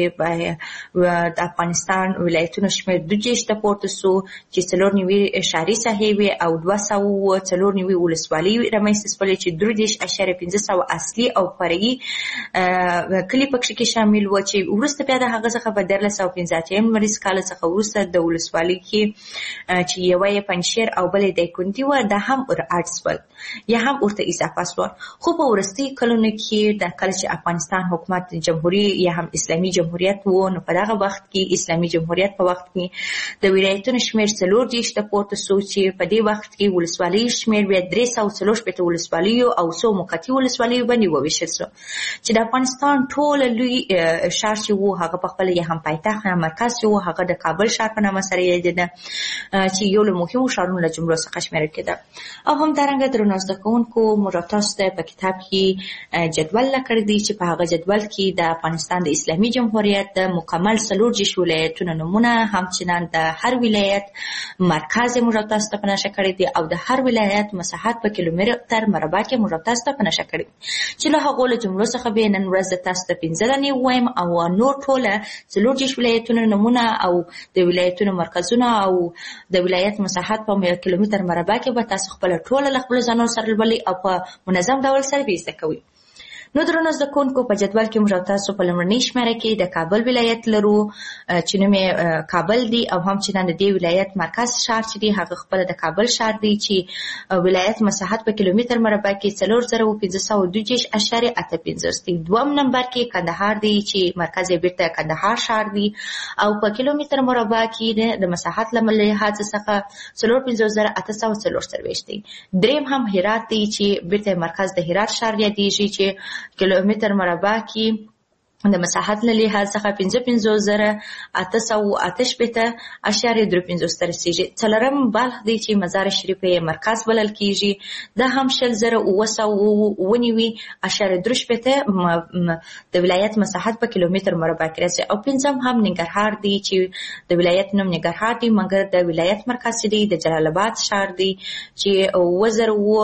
د افغانستان ولایتونو شمېر دوه دېرش ته پورته سو، چې څلور نوي ښاري ساحې وې او دوه سوه څلور نوي ولسوالۍ رامنځته شولې، چې درې دېرش اعشاریه پنځه سوه اصلي او فرعي کلي پکې کې شامل و، چې وروسته بیا د هغه څخه په دیارلس سوه پنځه اتیا لمریز کال څخه وروسته د ولسوالۍ کې چې یوه یې پنجشیر او بلې دایکنډي وه، دا هم ور اډ شول یا هم ورته اضافه شول. خو په وروستیو کلونو کې د کله چې افغانستان حکومت جمهوري یا هم اسلامي جمهوریت و، نو په دغه وخت کې اسلامي جمهوریت په وخت کې د ولایتونو شمېر څلور دېرش ته پورته سو، چې په دې وخت کې ولسوالۍ شمېر بیا درې سوه څلور شپېته ولسوالیو او څو موقتي ولسوالیو باندې وویشل سو، چې د افغانستان ټوله لوی ښار چې و هغه په خپله یا هم پایتخت یا مرکز چې و هغه د کابل ښار په نامه سره یادېده، چې یو له مهمو ښارونو له جملو څخه شمېرل کېده. او همدارنګه درنو زده کوونکو موږ تاسو ته په کتاب کې جدول راکړی دی، چې په هغه جدول کې د افغانستان د اسلامي جمهوریت د مکمل څلور دېرش ولایتونو نومونه، همچنان د هر ولایت مرکز موږ تاسو ته په نښه کړی دی، او د هر ولایت مساحت په کیلومتر مربع کې موږ تاسو ته په نښه کړی، چې له هغو له جملو څخه به نن ورځ د تاسو ته پنځه دانې ووایم، او نور ټوله څلور دېرش ولایتونو نومونه او د ولایتونو مرکزونه او د ولایت مساحت په کیلومتر مربع کې به تاسو خپله ټوله له خپلو ځانونو سره لولئ او په منظم ډول سره به زده کوئ. نو درنو زده کوونکو په جدول کې موږ تاسو په لومړنۍ شمېره کې د کابل ولایت لرو، چې نوم یې کابل دی، او همچنان د دې ولایت مرکز ښار چې دی هغه خپله د کابل ښار دی، چې ولایت مساحت په کیلومتر مربع کې څلور زره پنځه سوه دوه دېرش اعشاریه اته پنځوس دی. دوم نمبر کې کندهار دی، چې مرکز یې بیرته کندهار ښار دی، او په کیلومتر مربع کې د مساحت له لحاظ څخه څلور پنځوس زره اته سوه څلور څلوېښت دی. دریم هم هرات دی، چې بیرته مرکز د هرات ښار یادېږي، چې کیلومتر مربع کې د مساحت له لحاظ څخه پنځه پنځوس زره اته سوه اته شپېته اعشاریه درې پنځوس ته رسېږي. څلورم بلخ دی، چې مزار شریف یې مرکز بلل کېږي، دا هم شل زره اوه سوه اوه نوي اعشاریه درې شپېته د ولایت مساحت په کیلومتر مربع کې راځي. او پنځم هم ننګرهار دی، چې د ولایت نوم ننګرهار دی، مګر د ولایت مرکز دی د جلال آباد ښار دی، چې اوه زره اوه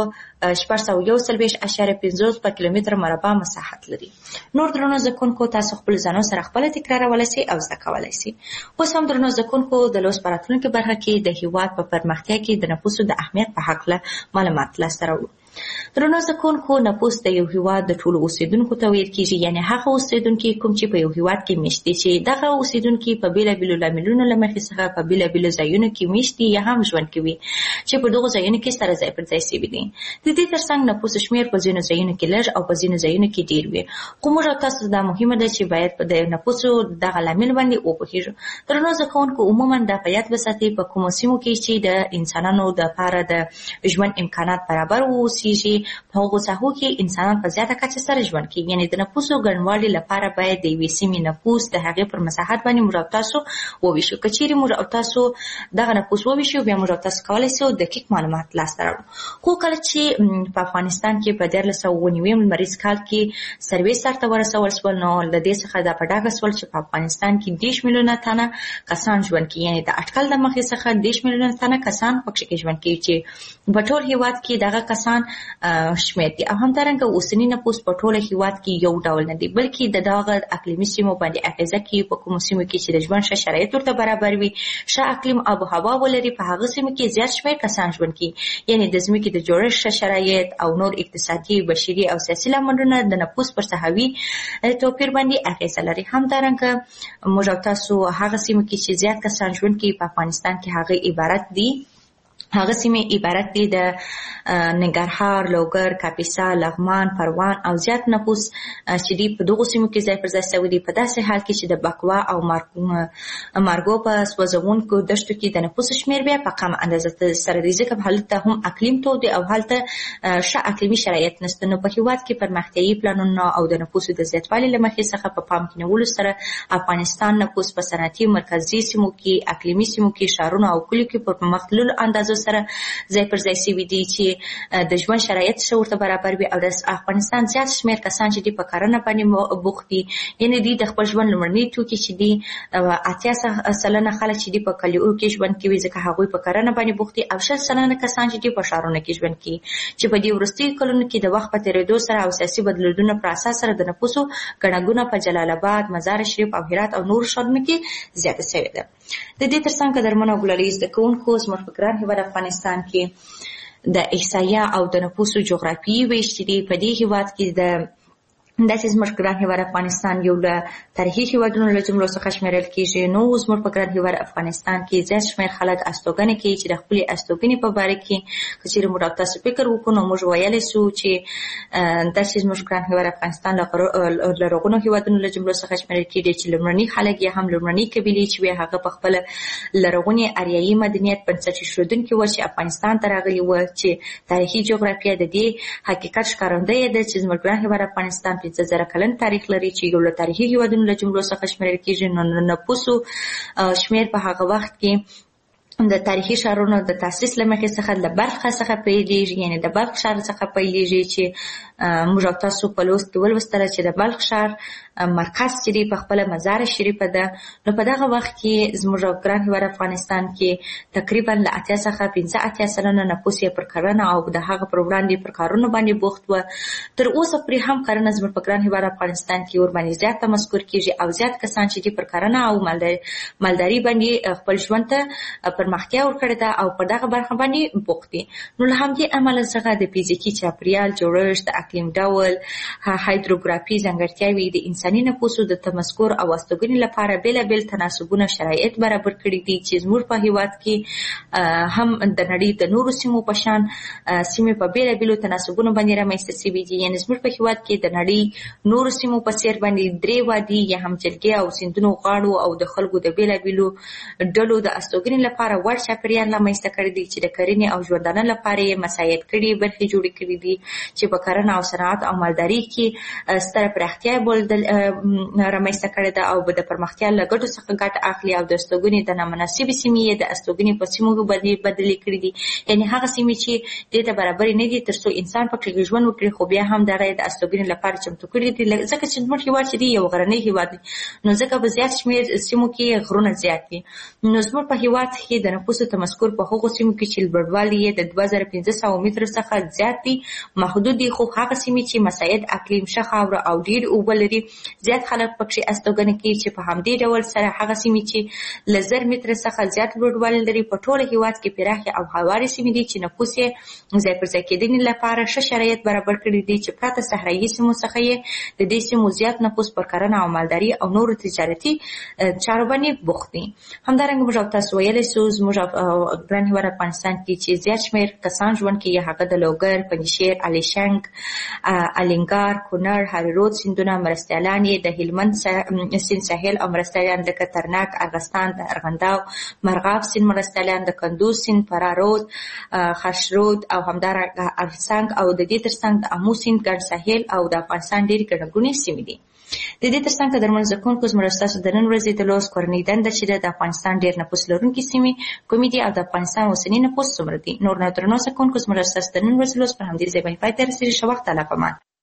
شپږ سوه یو څلوېښت اعشاریه پنځوس په کیلومتر مربع مساحت لري. نور درنو زده کوونکو تاسو خپل ځانونو سره خپله تکرارولی سئ او زده کولی سئ. اوس هم درنو زده کوونکو د لوست په راتلونکي برخه کې د هېواد په پرمختیا کې د نفوسو د اهمیت په هکله معلومات لاسته راوړو. درنو زده کوونکو نفوس د یو هېواد د ټولو اوسېدونکو ته ویل کېږي، یعنې هغه اوسېدونکي کوم چې په یو هېواد کې مېشت دي، چې دغه اوسېدونکي په بېلابېلو لاملونو له مخې څخه په بېلابېلو ځایونو کې مېشت دي یا هم ژوند کوي چې په دغو ځایونو کې سره ځای پر ځای سوي دي. د دې تر څنګ نفوس شمېر په ځینو ځایونو کې لږ او په ځینو ځایونو کې ډېر وي. خو موږ او تاسو دا مهمه ده چې باید په د نفوسو دغه لامل باندې وپوهېږو. درنو زده کوونکو عموما دا په یاد وساتئ په کومو سیمو کې چې د انسانانو دپاره د ژوند امکانات برابر واوسېږي، په هغو ساحو کې انسانان په زیاته کچه سره ژوند کوي. یعنې د نفوسو ګڼوالي لپاره باید د یوې سیمې نفوس د هغې پر مساحت باندې موږ او تاسو وویشو. که چیرې موږ او تاسو دغه نفوس وویشو، بیا موږ او تاسو کولی شو دقیق معلومات لاسته راوړو. خو کله چې په افغانستان کې په دیارلس سوه اووه نوي لمریز کال کې سروې سرته ورسول شول، نو له دې څخه دا په ډاګه شول چې په افغانستان کې دېرش میلیونه تنه کسان ژوند کوي. یعنې د اټکل د مخې څخه دېرش میلیونه تنه کسان پکې کې ژوند کوي، چې په ټول هېواد کې دغه کسان شمېر دي. او همدارنګه اوسني نفوس په ټوله هېواد کې یو ډول نه دی، بلکې د دغه اقلیمي سیمو باندې اغېزه کوي. په کومو سیمو کې چې د ژوند ښه شرایط ورته برابر وي، ښه اقلیم آب و هوا ولري، په هغه سیمو کې زیات شمېر کسان ژوند کوي. یعنې د ځمکې د جوړښت ښه شرایط او نور اقتصادي، بشري او سیاسي لاملونه د نفوس پر ساحوي توپیر باندې اغېزه لري. همدارنګه موږ او تاسو هغه سیمو کې چې زیات کسان ژوند کوي په افغانستان کې هغه عبارت دي هغه سیمې عبارت دي د ننګرهار، لوګر، کاپیسا، لغمان، پروان او زیات نفوس چې دي په دغو سیمو کې ځای پر ځای شوي دي. په داسې حال کې چې د بکوا او مارګو په سوځونکو دښتو کې د نفوس شمېر بیا په کمه اندازه سره دی، ځکه هلته هم اقلیم تود دی او هلته ښه اقلیمي شرایط نشته. نو په هېواد کې پرمختیایي پلانونه او د نفوسو د زیاتوالي له مخې څخه په پام کې نیولو سره افغانستان نفوس په صنعتي مرکزي سیمو کې، اقلیمي سیمو کې، ښارونو او کلیو کې په پرمختللو اندازو سره ځای پر ځای شوي دي چې د ژوند شرایط ښه ورته برابر وي. او د افغانستان زیات شمېر کسان چې دي په کرنه باندې بوخت دي، یعنې دوی د خپل ژوند لومړني توکي چې دي اتیا سلنه خلک چې دي په کلیو کې ژوند کوي، ځکه هغوی په کرنه باندې بوخت دي. او شل سلنه کسان چې دي په ښارونو کې ژوند کوي، چې په دې وروستیو کلونو کې د وخت په تېرېدو سره او سیاسي بدلونونو پر اساس سره د نفوسو ګڼه په جلال آباد، مزار شریف او هرات او نورو ښارونو کې زیاته شوې ده. د دې تر څنګ قدرمنو او ګلالي زده کوونکو، زموږ په ګران هېواد افغانستان کې د احصایه او د نفوسو جغرافیایي ویش چې دی، په دې هېواد کې د داسې زموږ ګران هېواد افغانستان یو له تاریخي هېوادونو له جملو څخه شمېرل کېږي. نو زموږ په ګران هېواد افغانستان کې زیات شمېر خلک استوګنې کوي، چې د خپلې استوګنې په باره کې که چېرې موږ تاسو فکر وکړو، نو موږ ویلی شو چې داسې زموږ ګران هېواد افغانستان له لرغونو هېوادونو له جملو څخه شمېرل کېږي چې لومړني خلک یا هم لومړني قبیلې چې وې هغه په خپله لرغوني اریایي مدنیت بنسټ ایښودونکي وو چې افغانستان ته راغلي وو. چې تاریخي جغرافیه د دې حقیقت ښکارندوی ده چې زموږ ګران هېواد افغانستان پنځه زره کلن تاریخ لري، چې یو له تاریخي هېوادونو له جملو څخه شمېرل کېږي. نو نفوسو شمېر په هغه وخت کې د تاریخي ښارونو د تاسیس له مخې څخه له بلخ څخه پیلېږي، یعنې د بلخ ښار څخه پیلېږي چې موږ او تاسو په لوست کې ولوستله چې د بلخ ښار مرکز چې دی په خپله مزار شریفه ده. نو په دغه وخت کې زموږ ګران هېواد افغانستان کې تقریبا له اتیا څخه پنځه اتیا سلنه نفوس یې پر کرنه او د هغه پر وړاندې پر کارونو باندې بوخت وه. تر اوسه پورې هم کرنه زموږ په ګران هېواد افغانستان کې ورباندې زیات تمسکر کېږي او زیات کسان چې دي پر کرنه او مالداري باندې خپل ژوند ته پرمختیا ورکړې ده او په دغه برخه باندې بوخت دي. نو له همدې امله څخه د فزیکي چاپېریال جوړښت، د اقلیم ډول، هایدروګرافي ځانګړتیاوې د انساني نفوسو د تمسکر او استوګنې لپاره بېلابېل تناسبونه شرایط برابر کړي دي چې زموږ په هېواد کې هم د نړۍ د نورو سیمو په شان سیمې په بېلابېلو تناسبونو باندې رامنځته شوي دي. یعنې زموږ په هېواد کې د نړۍ نورو سیمو په څېر باندې درې وادي یا هم جلګې او سیندونو غاړو او د خلکو د بېلابېلو ډلو د استوګنې لپاره وړ چاپېریال رامنځته کړی دی چې د کرنې او ژوندانه لپاره یې مساعد کړي برخې جوړې کړي دي چې په کرنه او صنعت او مالداري کې ستره پراختیا رامنځته کړې ده او د پرمختیا له ګټو څخه ګټه اخلي او د استوګنې د نامناسبې سیمې یې د استوګنې په سیمو بدلې کړي دي. یعنې هغه سیمې چې دې ته برابرې نه دي تر څو انسان پکې ژوند وکړي، خو بیا هم دغه د استوګنې لپاره چمتو کړي دي، ځکه چې زموږ هېواد چې دی یو غرنی هېواد دی، نو ځکه په زیات شمېر سیمو کې غرونه زیات دي. نو زموږ په هېواد کې کې د نفوسو تمسکور په هغو سیمو کې چې لوړوالی یې د دوه زره پنځه سوه مترو څخه زیات دي محدود دي، خو هغه سیمې چې مساعد اقلیم ښه خاوره او ډېر اوبه لري زیات خلک پکې استوګنه کوي، چې په همدې ډول سره هغه سیمې چې له زر متره څخه زیات لوړوالی لري په ټول هیواد کې پراخې او هوارې سیمې دي چې نفوس یې ځای پر ځای کېدنې لپاره ښه شرایط برابر کړي دي، چې پرته صحرایي سیمو څخه یې د دې سیمو زیات نفوس پر کرنه او مالداري او نورو تجارتي چارو باندې بوخت دي. همدارنګه موږ تاسو ویلی سو زموږ ګران هیواد افغانستان کې چې زیات شمېر کسان ژوند کوي، هغه د لوګر، پنجشیر، الیشنګ، الینګار، کونړ، هریرود سیندونه، مرستیالان یې د هلمند سیند ساحل او مرستیالان لکه ترنک، ارغستان، د ارغنداو، مرغاب سیند مرستیالان، د کندوز سیند، فرارود، خشرود او همدارنګه ارڅنګ او د دې ترڅنګ د امو سیند ګڼ ساحل او د افغانستان ډېرې ګڼه ګوڼې سیمې دي. د دې ترڅنګ که درمل زده کوونکو زموږ ستاسو د نن ورځې د لوست کورنۍ دنده چې د افغانستان ډېر نفوس لرونکي سیمې کومې دي او د افغانستان اوسني نفوس څومره دي. نور نو درنو زده کوونکو زموږ ستاسو د نن ورځې لوست پر همدې ځای باندې پای ته رسېږي. ښه وخت، الله پامان.